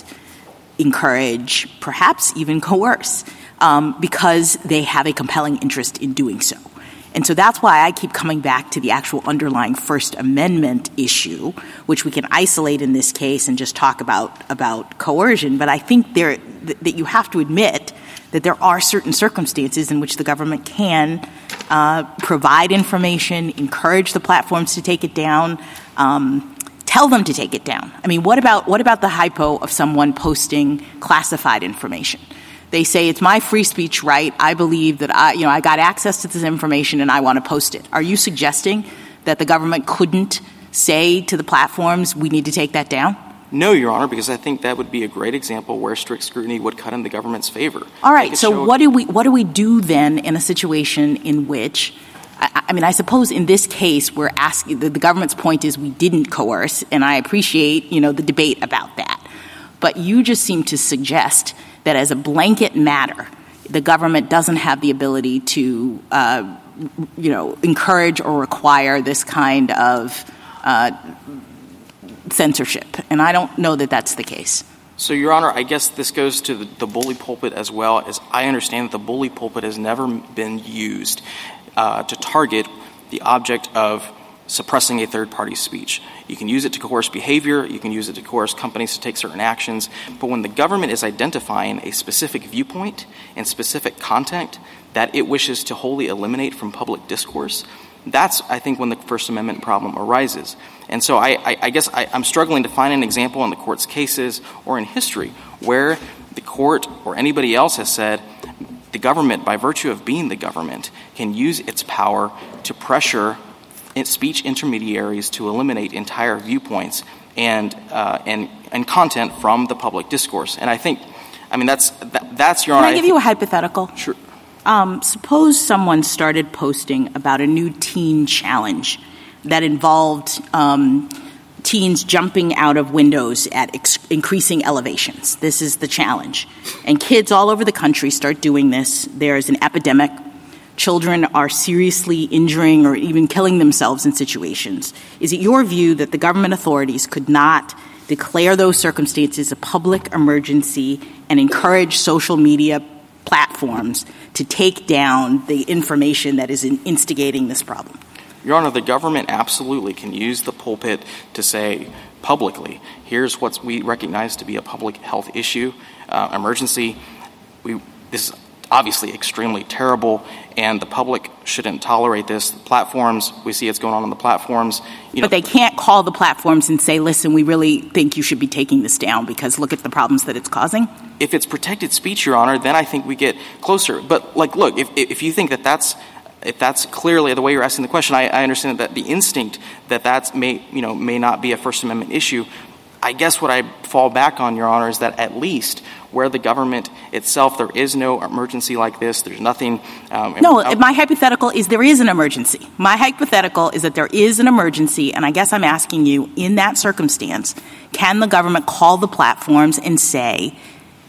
encourage, perhaps even coerce, um, because they have a compelling interest in doing so. And so that's why I keep coming back to the actual underlying First Amendment issue, which we can isolate in this case and just talk about, about coercion. But I think there th- that you have to admit that there are certain circumstances in which the government can uh, provide information, encourage the platforms to take it down, um, tell them to take it down. I mean, what about what about the hypo of someone posting classified information? They say, it's my free speech right. I believe that I, you know, I got access to this information and I want to post it. Are you suggesting that the government couldn't say to the platforms, we need to take that down? No, Your Honor, because I think that would be a great example where strict scrutiny would cut in the government's favor. All right, so what do we what do we do then in a situation in which, I, I mean, I suppose in this case we're asking, the, the government's point is we didn't coerce, and I appreciate, you know, the debate about that. But you just seem to suggest that as a blanket matter, the government doesn't have the ability to, uh, you know, encourage or require this kind of uh, censorship. And I don't know that that's the case. So, Your Honor, I guess this goes to the, the bully pulpit as well. As I understand that the bully pulpit has never been used uh, to target the object of suppressing a third-party speech. You can use it to coerce behavior. You can use it to coerce companies to take certain actions. But when the government is identifying a specific viewpoint and specific content that it wishes to wholly eliminate from public discourse, that's, I think, when the First Amendment problem arises. And so I, I, I guess I, I'm struggling to find an example in the court's cases or in history where the court or anybody else has said the government, by virtue of being the government, can use its power to pressure speech intermediaries to eliminate entire viewpoints and uh, and and content from the public discourse. And I think, I mean, that's that, that's your. Can I give you a hypothetical? Sure. Um, suppose someone started posting about a new teen challenge that involved um, teens jumping out of windows at ex- increasing elevations. This is the challenge. And kids all over the country start doing this. There's an epidemic. Children are seriously injuring or even killing themselves in situations. Is it your view that the government authorities could not declare those circumstances a public emergency and encourage social media platforms to take down the information that is in instigating this problem? Your Honor, the government absolutely can use the pulpit to say publicly, here's what we recognize to be a public health issue, uh, emergency. We this is obviously extremely terrible, and the public shouldn't tolerate this. The platforms, we see it's going on on the platforms. You but know, they can't call the platforms and say, listen, we really think you should be taking this down because look at the problems that it's causing? If it's protected speech, Your Honor, then I think we get closer. But, like, look, if if you think that that's if that's clearly the way you're asking the question, I, I understand that the instinct that that may, you know, may not be a First Amendment issue. I guess what I fall back on, Your Honor, is that at least where the government itself, there is no emergency like this. There's nothing. Um, no, out- my hypothetical is there is an emergency. My hypothetical is that there is an emergency, and I guess I'm asking you, in that circumstance, can the government call the platforms and say,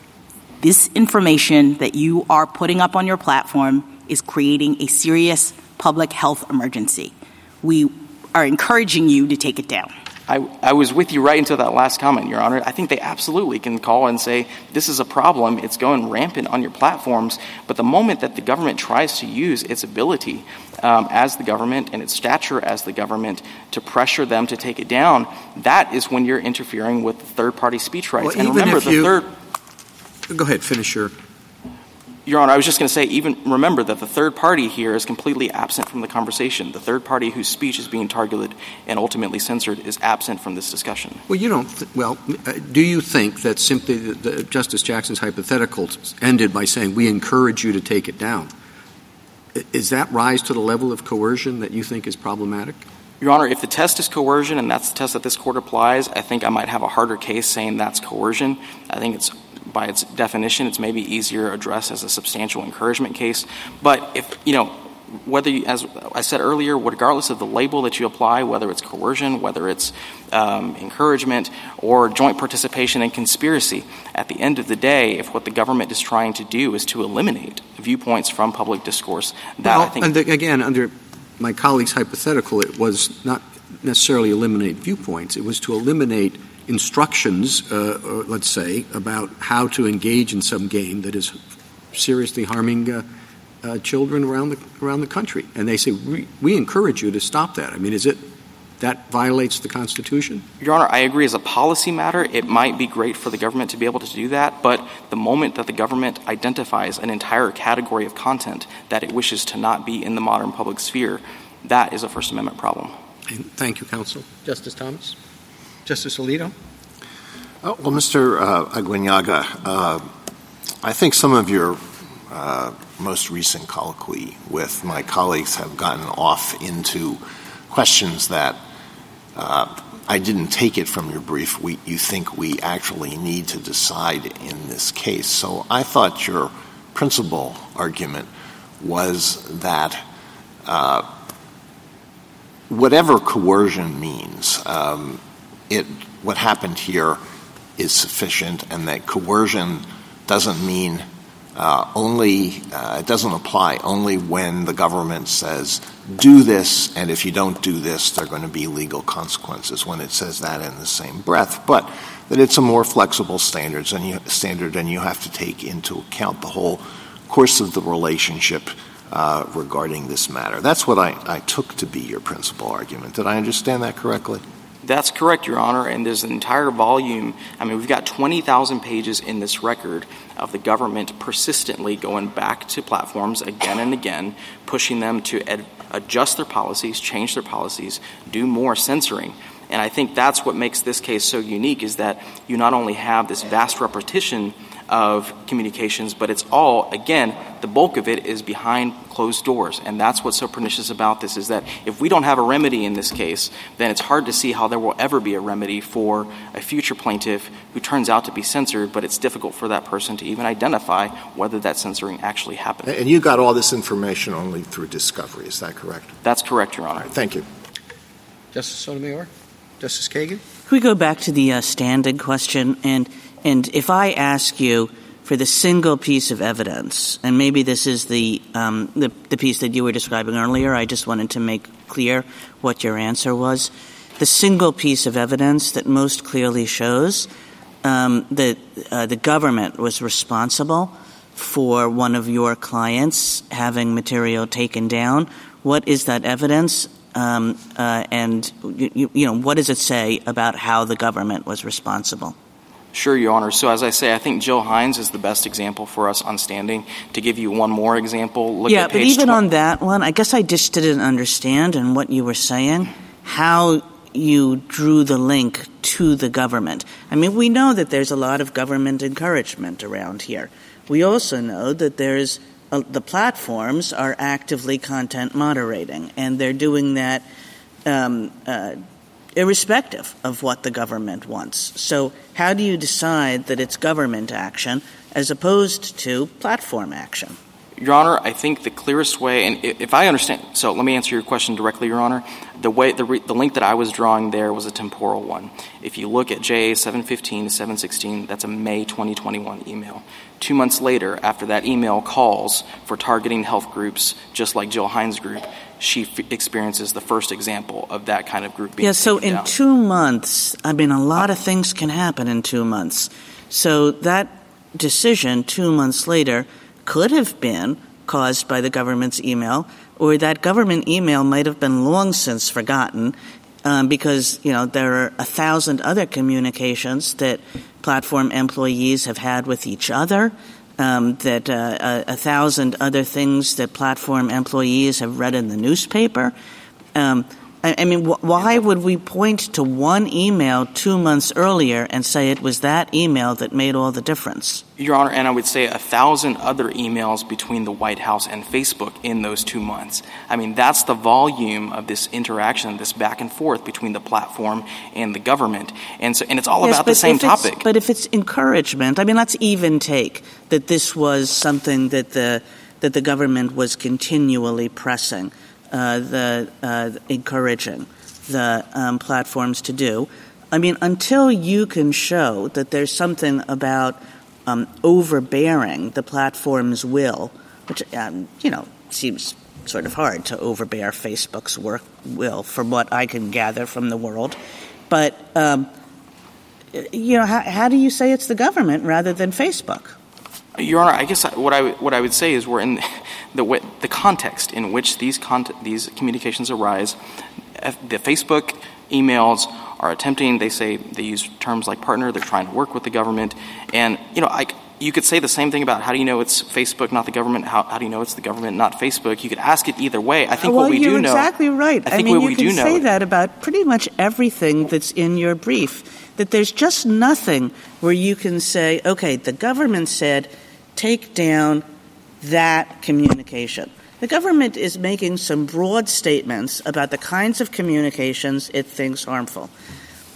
this information that you are putting up on your platform is creating a serious public health emergency. We are encouraging you to take it down. I, I was with you right until that last comment, Your Honor. I think they absolutely can call and say, this is a problem. It's going rampant on your platforms. But the moment that the government tries to use its ability um, as the government and its stature as the government to pressure them to take it down, that is when you're interfering with third-party speech rights. Well, and remember, the you, third... Go ahead, finish your... Your Honor, I was just going to say, even remember that the third party here is completely absent from the conversation. The third party whose speech is being targeted and ultimately censored is absent from this discussion. Well, you don't th- – well, uh, do you think that simply the, the, Justice Jackson's hypothetical ended by saying we encourage you to take it down? Is that rise to the level of coercion that you think is problematic? Your Honor, if the test is coercion and that's the test that this court applies, I think I might have a harder case saying that's coercion. I think it's – by its definition, it's maybe easier addressed as a substantial encouragement case. But if, you know, whether, you, as I said earlier, regardless of the label that you apply, whether it's coercion, whether it's um, encouragement, or joint participation in conspiracy, at the end of the day, if what the government is trying to do is to eliminate viewpoints from public discourse, that well, I think... And the, again, under my colleague's hypothetical, it was not necessarily eliminate viewpoints. It was to eliminate instructions, uh, or let's say, about how to engage in some game that is seriously harming uh, uh, children around the around the country. And they say, we, we encourage you to stop that. I mean, is it that violates the Constitution? Your Honor, I agree. As a policy matter, it might be great for the government to be able to do that, but the moment that the government identifies an entire category of content that it wishes to not be in the modern public sphere, that is a First Amendment problem. Thank you, counsel. Justice Thomas? Justice Alito? Oh, well, Mister Uh, Aguinalda, uh, I think some of your uh, most recent colloquy with my colleagues have gotten off into questions that uh, I didn't take it from your brief, we, you think we actually need to decide in this case. So I thought your principal argument was that uh, whatever coercion means, um, it what happened here is sufficient, and that coercion doesn't mean uh, only uh, it doesn't apply only when the government says do this, and if you don't do this, there are going to be legal consequences. When it says that in the same breath, but that it's a more flexible standards and you, standard, and you have to take into account the whole course of the relationship uh, regarding this matter. That's what I, I took to be your principal argument. Did I understand that correctly? That's correct, Your Honor, and there's an entire volume. I mean, we've got twenty thousand pages in this record of the government persistently going back to platforms again and again, pushing them to ed- adjust their policies, change their policies, do more censoring. And I think that's what makes this case so unique, is that you not only have this vast repetition of communications, but it's all, again, the bulk of it is behind closed doors. And that's what's so pernicious about this, is that if we don't have a remedy in this case, then it's hard to see how there will ever be a remedy for a future plaintiff who turns out to be censored, but it's difficult for that person to even identify whether that censoring actually happened. And you got all this information only through discovery, is that correct? That's correct, Your Honor. Right, thank you. Justice Sotomayor? Justice Kagan? Can we go back to the uh, standing question? And and if I ask you for the single piece of evidence, and maybe this is the, um, the the piece that you were describing earlier, I just wanted to make clear what your answer was. The single piece of evidence that most clearly shows um, that uh, the government was responsible for one of your clients having material taken down, what is that evidence? Um, uh, and, you, you know, what does it say about how the government was responsible? Sure, Your Honor. So as I say, I think Jill Hines is the best example for us on standing. To give you one more example, look yeah, at page but even tw- on that one, I guess I just didn't understand in what you were saying how you drew the link to the government. I mean, we know that there's a lot of government encouragement around here. We also know that there's uh, the platforms are actively content moderating, and they're doing that um, uh, irrespective of what the government wants. So how do you decide that it's government action as opposed to platform action? Your Honor, I think the clearest way, and if I understand, so let me answer your question directly, Your Honor. The way the, re, the link that I was drawing there was a temporal one. If you look at J A seven fifteen to seven sixteen, that's a May twenty twenty-one email. Two months later, after that email calls for targeting health groups, just like Jill Hines' group, she f- experiences the first example of that kind of group being Yeah, so taken in down. two months, I mean, a lot of things can happen in two months. So that decision two months later could have been caused by the government's email, or that government email might have been long since forgotten um, because, you know, there are a thousand other communications that platform employees have had with each other, um, that uh, a, a thousand other things that platform employees have read in the newspaper. Um, I, I mean, wh- why would we point to one email two months earlier and say it was that email that made all the difference? Your Honor, and I would say a thousand other emails between the White House and Facebook in those two months. I mean, that's the volume of this interaction, this back and forth between the platform and the government. And so, and it's all yes, about the same topic. But if it's encouragement, I mean, let's even take that this was something that the that the government was continually pressing, uh, the uh, encouraging the um, platforms to do. I mean, until you can show that there's something about Um, overbearing the platform's will, which, um, you know, seems sort of hard to overbear Facebook's work will from what I can gather from the world. But, um, you know, how, how do you say it's the government rather than Facebook? Your Honor, I guess what I, what I would say is we're in the, the context in which these, con- these communications arise. The Facebook emails are attempting, they say they use terms like partner, they're trying to work with the government. And, you know, I, you could say the same thing about how do you know it's Facebook, not the government? How, how do you know it's the government, not Facebook? You could ask it either way. I think well, what we do know... Well, you're exactly right. I, think I mean, what you we can do know, say that about pretty much everything that's in your brief, that there's just nothing where you can say, okay, the government said, take down that communication. The government is making some broad statements about the kinds of communications it thinks harmful.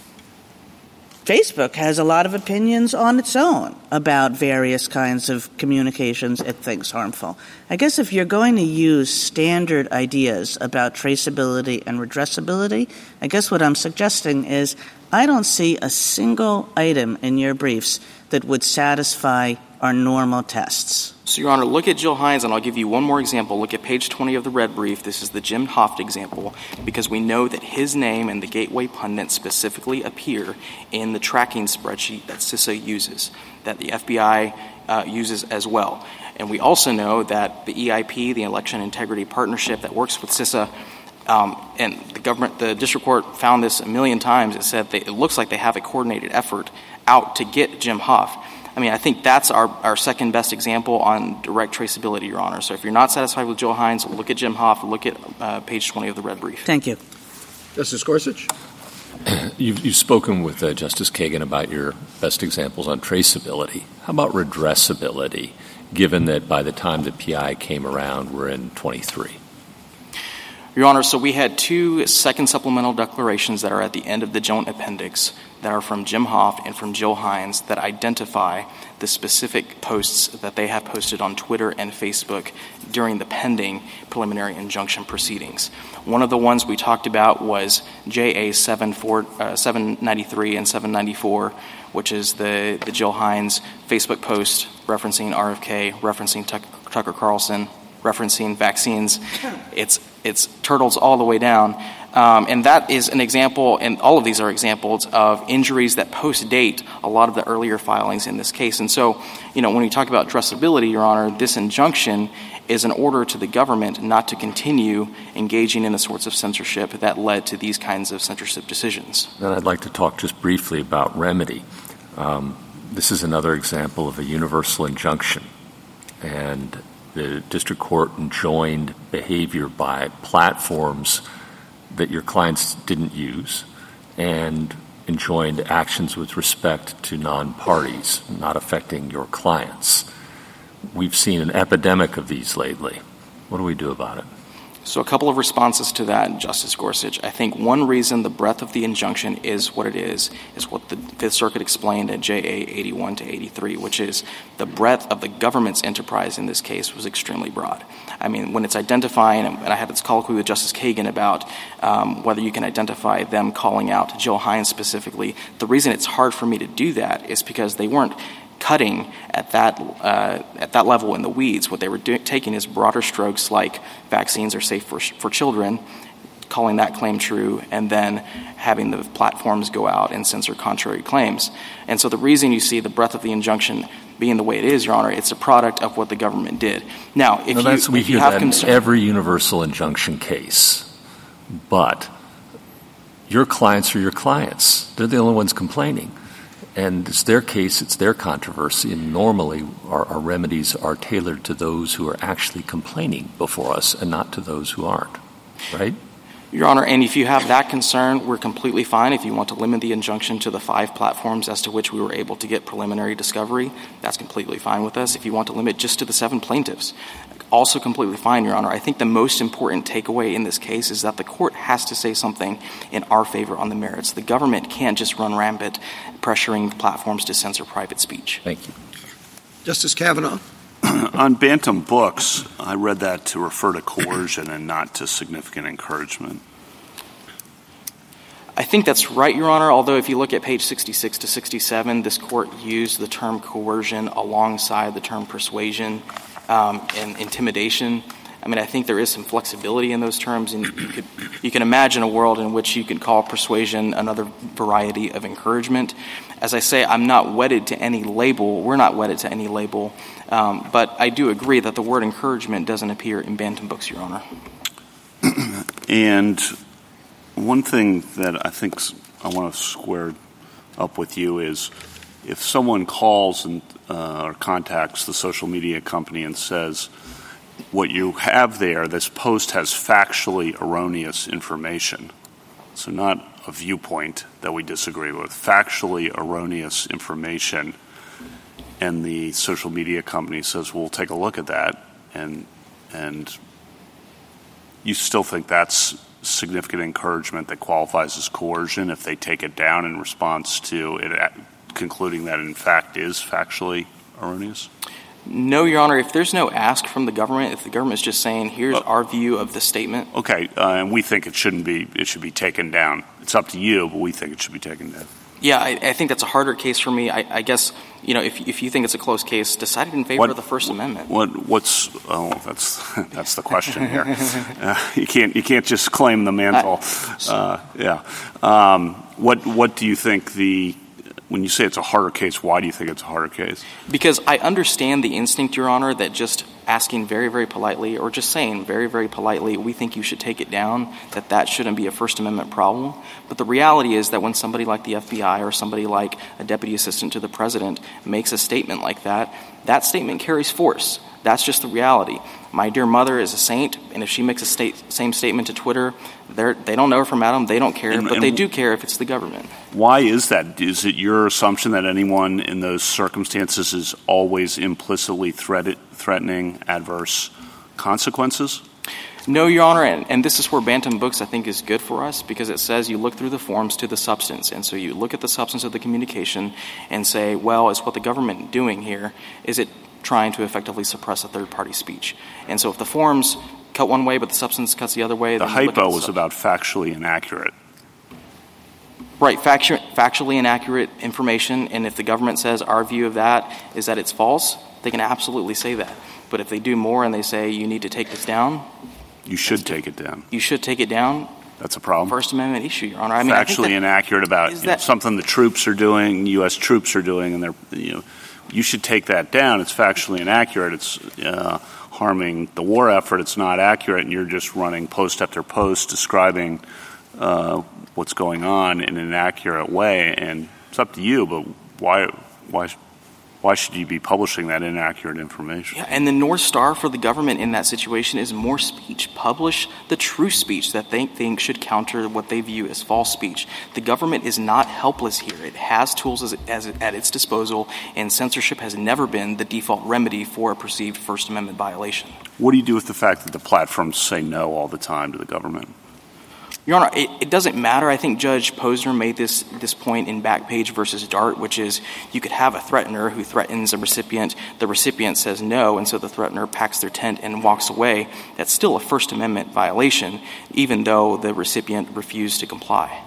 Facebook has a lot of opinions on its own about various kinds of communications it thinks harmful. I guess if you're going to use standard ideas about traceability and redressability, I guess what I'm suggesting is I don't see a single item in your briefs that would satisfy our normal tests. So, Your Honor, look at Jill Hines, and I'll give you one more example. Look at page twenty of the red brief. This is the Jim Hoft example, because we know that his name and the Gateway Pundit specifically appear in the tracking spreadsheet that CISA uses, that the F B I uh, uses as well. And we also know that the E I P, the Election Integrity Partnership that works with CISA, um, and the government, the district court found this a million times. It said that it looks like they have a coordinated effort out to get Jim Hoft. I mean, I think that's our, our second best example on direct traceability, Your Honor. So if you're not satisfied with Jill Hines, look at Jim Hoft, look at uh, page twenty of the red brief. Thank you. Justice Gorsuch? You've, you've spoken with uh, Justice Kagan about your best examples on traceability. How about redressability, given that by the time the P I came around, we're in twenty-three? Your Honor, so we had two second supplemental declarations that are at the end of the joint appendix that are from Jim Hoft and from Jill Hines that identify the specific posts that they have posted on Twitter and Facebook during the pending preliminary injunction proceedings. One of the ones we talked about was J A seven ninety-three and seven ninety-four, which is the, the Jill Hines Facebook post referencing R F K, referencing Tuck, Tucker Carlson, referencing vaccines. It's it's turtles all the way down. Um, and that is an example, and all of these are examples of injuries that post-date a lot of the earlier filings in this case. And so, you know, when we talk about addressability, Your Honor, this injunction is an order to the government not to continue engaging in the sorts of censorship that led to these kinds of censorship decisions. Then I'd like to talk just briefly about remedy. Um, this is another example of a universal injunction, and the district court enjoined behavior by platforms that your clients didn't use and enjoined actions with respect to non-parties, not affecting your clients. We've seen an epidemic of these lately. What do we do about it? So a couple of responses to that, Justice Gorsuch. I think one reason the breadth of the injunction is what it is, is what the Fifth Circuit explained at J A eighty-one to eighty-three, which is the breadth of the government's enterprise in this case was extremely broad. I mean, when it's identifying, and I had this colloquy with Justice Kagan about um, whether you can identify them calling out Jill Hines specifically, the reason it's hard for me to do that is because they weren't cutting at that uh, at that level in the weeds. What they were do- taking is broader strokes like vaccines are safe for sh- for children, calling that claim true, and then having the platforms go out and censor contrary claims. And so the reason you see the breadth of the injunction being the way it is, Your Honor, it's a product of what the government did. Now, if now, you, that's, if we you hear have that concern, in every universal injunction case, but your clients are your clients. They're the only ones complaining. And it's their case, it's their controversy, and normally our, our remedies are tailored to those who are actually complaining before us and not to those who aren't, right? Your Honor, and if you have that concern, we're completely fine. If you want to limit the injunction to the five platforms as to which we were able to get preliminary discovery, that's completely fine with us. If you want to limit just to the seven plaintiffs, also completely fine, Your Honor. I think the most important takeaway in this case is that the court has to say something in our favor on the merits. The government can't just run rampant pressuring platforms to censor private speech. Thank you. Justice Kavanaugh? On Bantam Books, I read that to refer to coercion and not to significant encouragement. I think that's right, Your Honor, although if you look at page sixty-six to sixty-seven, this court used the term coercion alongside the term persuasion um, and intimidation. I mean, I think there is some flexibility in those terms, and you, could, you can imagine a world in which you could call persuasion another variety of encouragement. As I say, I'm not wedded to any label. We're not wedded to any label. Um, but I do agree that the word encouragement doesn't appear in Bantam Books, Your Honor. And one thing that I think I want to square up with you is if someone calls and uh, or contacts the social media company and says, what you have there, this post has factually erroneous information. So not a viewpoint that we disagree with, factually erroneous information. And the social media company says, we'll take a look at that. And and you still think that's significant encouragement that qualifies as coercion if they take it down in response to it concluding that in fact is factually erroneous? No, Your Honor. If there's no ask from the government, if the government is just saying, here's uh, our view of the statement. Okay, uh, and we think it shouldn't be, it should be taken down. It's up to you, but we think it should be taken down. Yeah, I, I think that's a harder case for me. I, I guess, you know, if if you think it's a close case, decide it in favor what, of the First Amendment. What what's oh that's that's the question here. uh, you can't you can't just claim the mantle. Uh, yeah. Um, what what do you think the when you say it's a harder case? Why do you think it's a harder case? Because I understand the instinct, Your Honor, that just asking very, very politely or just saying very, very politely, we think you should take it down, that that shouldn't be a First Amendment problem. But the reality is that when somebody like the F B I or somebody like a deputy assistant to the president makes a statement like that, that statement carries force. That's just the reality. My dear mother is a saint, and if she makes a state, same statement to Twitter, they don't know her from Adam, they don't care, and, but and they do care if it's the government. Why is that? Is it your assumption that anyone in those circumstances is always implicitly threat- threatening adverse consequences? No, Your Honor, and, and this is where Bantam Books, I think, is good for us because it says you look through the forms to the substance. And so you look at the substance of the communication and say, well, is what the government doing here, is it trying to effectively suppress a third-party speech? And so if the forms cut one way but the substance cuts the other way... The hypo was about factually inaccurate. Right, factu- factually inaccurate information, and if the government says our view of that is that it's false, they can absolutely say that. But if they do more and they say you need to take this down... You should take it down. You should take it down. That's a problem. First Amendment issue, Your Honor. I mean, Factually I think that, inaccurate about you know, something the troops are doing, U S troops are doing, and they're you know, you should take that down. It's factually inaccurate. It's uh, harming the war effort. It's not accurate, and you're just running post after post describing uh, what's going on in an inaccurate way. And it's up to you, but why why? Why should you be publishing that inaccurate information? Yeah, and the North Star for the government in that situation is more speech. Publish the true speech that they think should counter what they view as false speech. The government is not helpless here. It has tools as, as at its disposal, and censorship has never been the default remedy for a perceived First Amendment violation. What do you do with the fact that the platforms say no all the time to the government? Your Honor, it, it doesn't matter. I think Judge Posner made this this point in Backpage versus Dart, which is you could have a threatener who threatens a recipient. The recipient says no, and so the threatener packs their tent and walks away. That's still a First Amendment violation, even though the recipient refused to comply.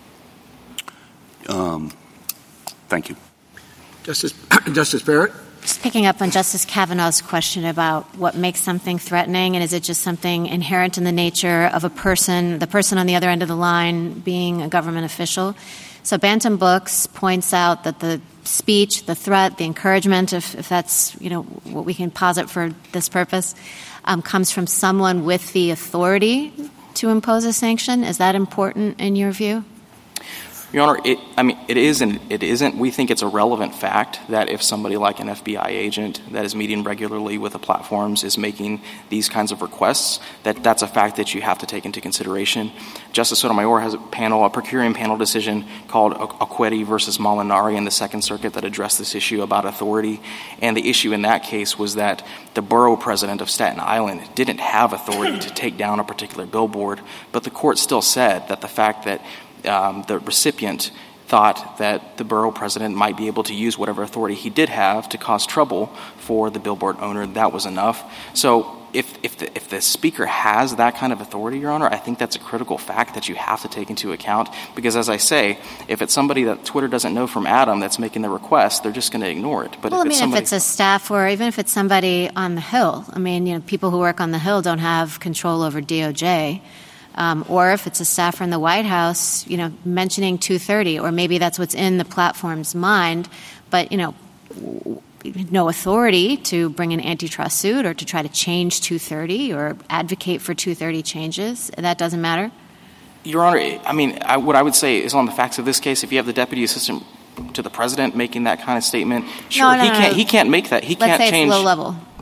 Um, thank you. Justice Justice Barrett? Just picking up on Justice Kavanaugh's question about what makes something threatening, and is it just something inherent in the nature of a person, the person on the other end of the line being a government official? So Bantam Books points out that the speech, the threat, the encouragement, if, if that's you know what we can posit for this purpose, um, comes from someone with the authority to impose a sanction. Is that important in your view? Your Honor, it, I mean, it is and it isn't. We think it's a relevant fact that if somebody like an F B I agent that is meeting regularly with the platforms is making these kinds of requests, that that's a fact that you have to take into consideration. Justice Sotomayor has a panel, a per curiam panel decision called Acquetti versus Molinari in the Second Circuit that addressed this issue about authority. And the issue in that case was that the borough president of Staten Island didn't have authority to take down a particular billboard, but the court still said that the fact that Um, the recipient thought that the borough president might be able to use whatever authority he did have to cause trouble for the billboard owner. That was enough. So if if the, if the speaker has that kind of authority, Your Honor, I think that's a critical fact that you have to take into account because, as I say, if it's somebody that Twitter doesn't know from Adam that's making the request, they're just going to ignore it. But well, if I mean, it's somebody- if it's a staff or even if it's somebody on the Hill, I mean, you know, people who work on the Hill don't have control over D O J. Um, or if it's a staffer in the White House, you know, mentioning two thirty, or maybe that's what's in the platform's mind, but, you know, no authority to bring an antitrust suit or to try to change two thirty or advocate for two thirty changes. That doesn't matter? Your Honor, I mean, I, what I would say is on the facts of this case, if you have the deputy assistant to the president making that kind of statement, sure, no, no, he no, can't no. he can't make that. He Let's can't say change. It's low level.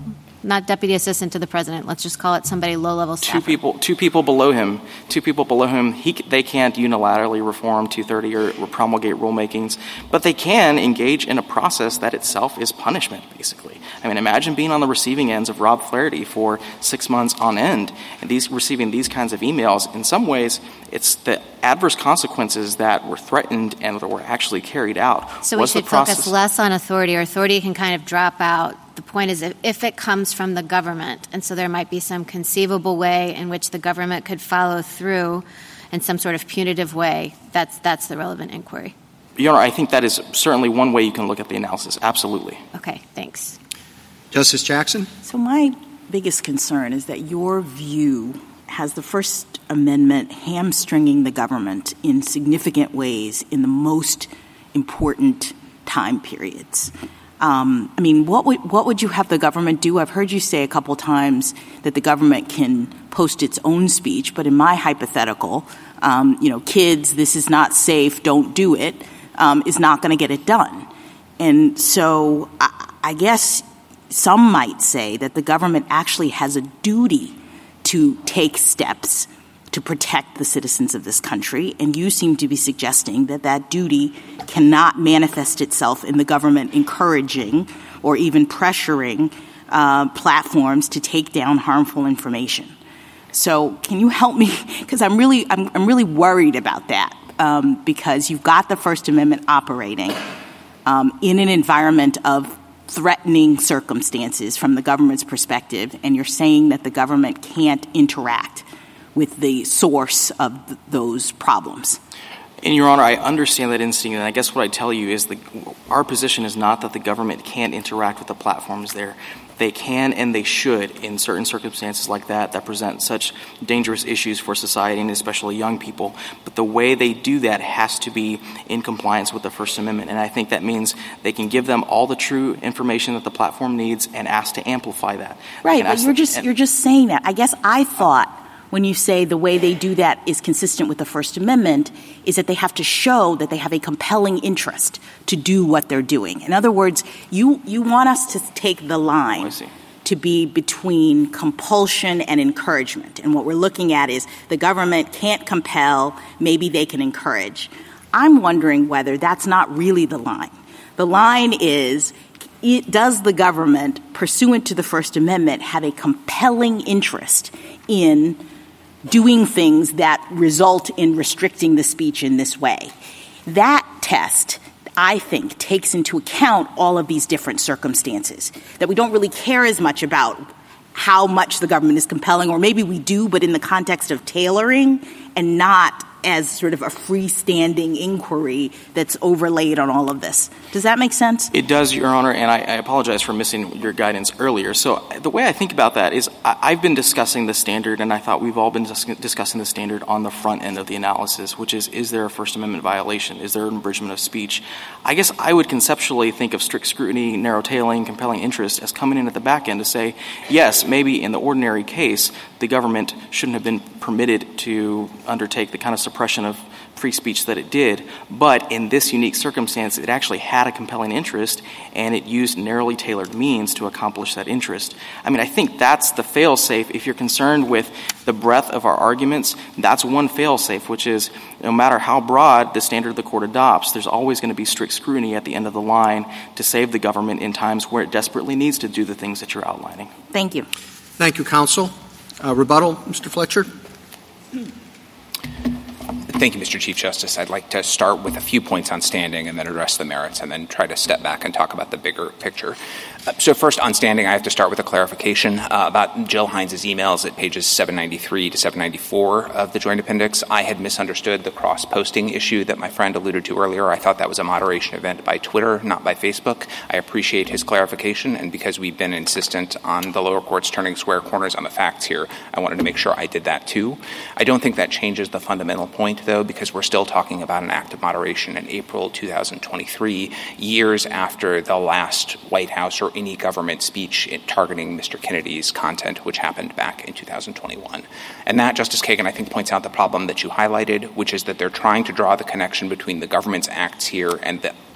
not deputy assistant to the president. Let's just call it somebody low-level staff. Two people, two people below him, two people below him, he, they can't unilaterally reform two thirty or, or promulgate rulemakings, but they can engage in a process that itself is punishment, basically. I mean, imagine being on the receiving ends of Rob Flaherty for six months on end, and these receiving these kinds of emails. In some ways, it's the adverse consequences that were threatened and that were actually carried out. So What's we should the process? focus less on authority, or authority can kind of drop out. The point is if, if it comes from the government, and so there might be some conceivable way in which the government could follow through in some sort of punitive way, that's that's the relevant inquiry. Your Honor, I think that is certainly one way you can look at the analysis. Absolutely. Okay, thanks. Justice Jackson? So my biggest concern is that your view has the First Amendment hamstringing the government in significant ways in the most important time periods. Um, I mean, what would what would you have the government do? I've heard you say a couple times that the government can post its own speech, but in my hypothetical, um, you know, kids, this is not safe, don't do it, um, is not going to get it done. And so I, I guess some might say that the government actually has a duty to take steps to protect the citizens of this country, and you seem to be suggesting that that duty cannot manifest itself in the government encouraging or even pressuring uh, platforms to take down harmful information. So can you help me? Because I'm really, I'm, I'm really worried about that um, because you've got the First Amendment operating um, in an environment of threatening circumstances from the government's perspective, and you're saying that the government can't interact with the source of th- those problems. And, Your Honor, I understand that instinct, and I guess what I tell you is the, our position is not that the government can't interact with the platforms there. They can and they should in certain circumstances like that that present such dangerous issues for society and especially young people. But the way they do that has to be in compliance with the First Amendment. And I think that means they can give them all the true information that the platform needs and ask to amplify that. Right, but you're just, you're just saying that. I guess I thought when you say the way they do that is consistent with the First Amendment is that they have to show that they have a compelling interest to do what they're doing. In other words, you, you want us to take the line oh, to be between compulsion and encouragement. And what we're looking at is the government can't compel, maybe they can encourage. I'm wondering whether that's not really the line. The line is, it, does the government, pursuant to the First Amendment, have a compelling interest in doing things that result in restricting the speech in this way? That test, I think, takes into account all of these different circumstances, that we don't really care as much about how much the government is compelling, or maybe we do, but in the context of tailoring and not as sort of a freestanding inquiry that's overlaid on all of this. Does that make sense? It does, Your Honor, and I, I apologize for missing your guidance earlier. So the way I think about that is I, I've been discussing the standard, and I thought we've all been dis- discussing the standard on the front end of the analysis, which is, is there a First Amendment violation? Is there an abridgment of speech? I guess I would conceptually think of strict scrutiny, narrow tailing, compelling interest as coming in at the back end to say, yes, maybe in the ordinary case, the government shouldn't have been permitted to undertake the kind of suppression of free speech that it did, but in this unique circumstance, it actually had a compelling interest, and it used narrowly tailored means to accomplish that interest. I mean, I think that's the fail-safe. If you're concerned with the breadth of our arguments, that's one fail-safe, which is no matter how broad the standard the court adopts, there's always going to be strict scrutiny at the end of the line to save the government in times where it desperately needs to do the things that you're outlining. Thank you. Thank you, counsel. Uh, rebuttal, Mister Fletcher. Thank you, Mister Chief Justice. I'd like to start with a few points on standing and then address the merits and then try to step back and talk about the bigger picture. Uh, so first, on standing, I have to start with a clarification uh, about Jill Hines' emails at pages seven ninety-three to seven ninety-four of the Joint Appendix. I had misunderstood the cross-posting issue that my friend alluded to earlier. I thought that was a moderation event by Twitter, not by Facebook. I appreciate his clarification, and because we've been insistent on the lower courts turning square corners on the facts here, I wanted to make sure I did that too. I don't think that changes the fundamental point, though, because we're still talking about an act of moderation in April two thousand twenty-three, years after the last White House or any government speech targeting Mister Kennedy's content, which happened back in two thousand twenty-one. And that, Justice Kagan, I think points out the problem that you highlighted, which is that they're trying to draw the connection between the government's acts here and the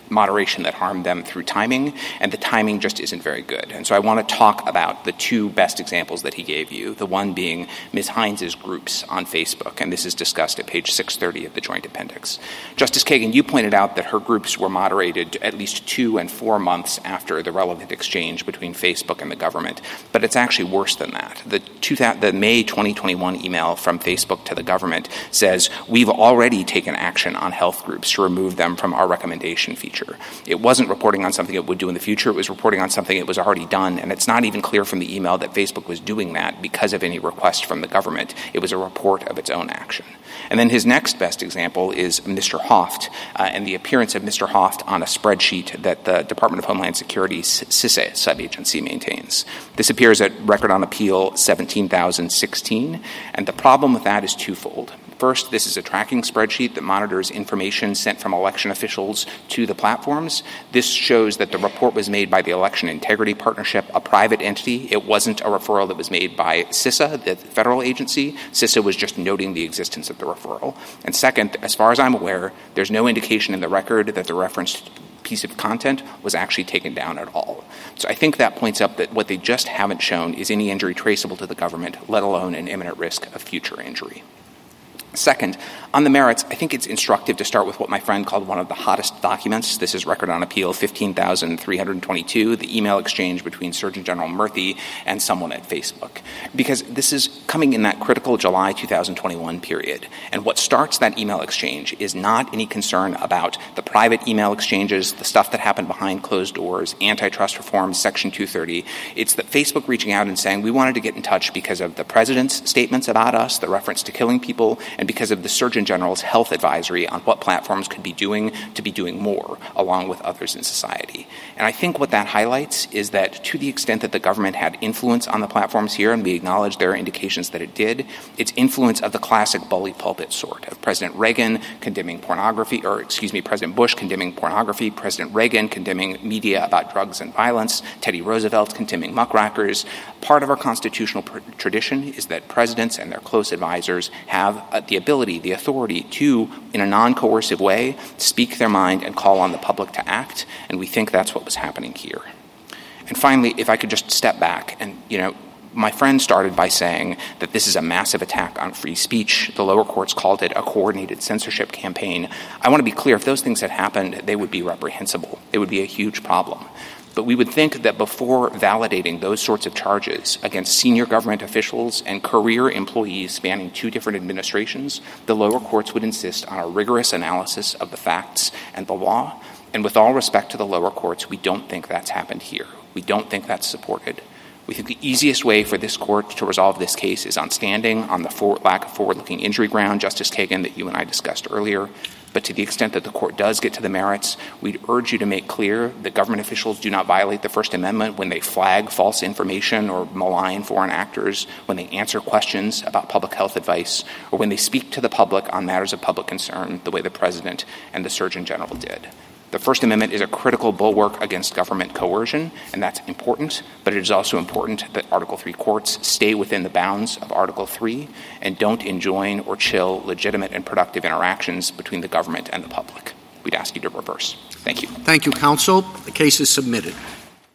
moderation that harmed them through timing, and the timing just isn't very good. And so I want to talk about the two best examples that he gave you, the one being Miz Hines's groups on Facebook, and this is discussed at page six thirty of the Joint Appendix. Justice Kagan, you pointed out that her groups were moderated at least two and four months after the relevant exchange between Facebook and the government, but it's actually worse than that. The, two, the May twenty twenty-one email from Facebook to the government says, we've already taken action on health groups to remove them from our recommendation feature. It wasn't reporting on something it would do in the future. It was reporting on something it was already done, and it's not even clear from the email that Facebook was doing that because of any request from the government. It was a report of its own action. And then his next best example is Mister Hoft uh, and the appearance of Mister Hoft on a spreadsheet that the Department of Homeland Security's CISA subagency maintains. This appears at Record on Appeal seventeen thousand sixteen, and the problem with that is twofold. First, this is a tracking spreadsheet that monitors information sent from election officials to the platforms. This shows that the report was made by the Election Integrity Partnership, a private entity. It wasn't a referral that was made by CISA, the federal agency. CISA was just noting the existence of the referral. And second, as far as I'm aware, there's no indication in the record that the referenced piece of content was actually taken down at all. So I think that points up that what they just haven't shown is any injury traceable to the government, let alone an imminent risk of future injury. Second, on the merits, I think it's instructive to start with what my friend called one of the hottest documents. This is Record on Appeal fifteen thousand three hundred twenty-two, the email exchange between Surgeon General Murthy and someone at Facebook. Because this is coming in that critical July two thousand twenty-one period. And what starts that email exchange is not any concern about the private email exchanges, the stuff that happened behind closed doors, antitrust reform, Section two thirty. It's that Facebook reaching out and saying, we wanted to get in touch because of the president's statements about us, the reference to killing people, and because of the Surgeon General's health advisory on what platforms could be doing to be doing more, along with others in society. And I think what that highlights is that to the extent that the government had influence on the platforms here, and we acknowledge there are indications that it did, it's influence of the classic bully pulpit sort, of President Reagan condemning pornography, or excuse me, President Bush condemning pornography, President Reagan condemning media about drugs and violence, Teddy Roosevelt condemning muckrakers. Part of our constitutional pr- tradition is that presidents and their close advisors have uh, the ability, the authority to, in a non-coercive way, speak their mind and call on the public to act, and we think that's what was happening here. And finally, if I could just step back, and, you know, my friend started by saying that this is a massive attack on free speech. The lower courts called it a coordinated censorship campaign. I want to be clear, if those things had happened, they would be reprehensible. It would be a huge problem. But we would think that before validating those sorts of charges against senior government officials and career employees spanning two different administrations, the lower courts would insist on a rigorous analysis of the facts and the law. And with all respect to the lower courts, we don't think that's happened here. We don't think that's supported. We think the easiest way for this court to resolve this case is on standing on the for- lack of forward-looking injury ground, Justice Kagan, that you and I discussed earlier. But to the extent that the court does get to the merits, we'd urge you to make clear that government officials do not violate the First Amendment when they flag false information or malign foreign actors, when they answer questions about public health advice, or when they speak to the public on matters of public concern the way the President and the Surgeon General did. The First Amendment is a critical bulwark against government coercion, and that's important, but it is also important that Article three courts stay within the bounds of Article three and don't enjoin or chill legitimate and productive interactions between the government and the public. We'd ask you to reverse. Thank you. Thank you, counsel. The case is submitted.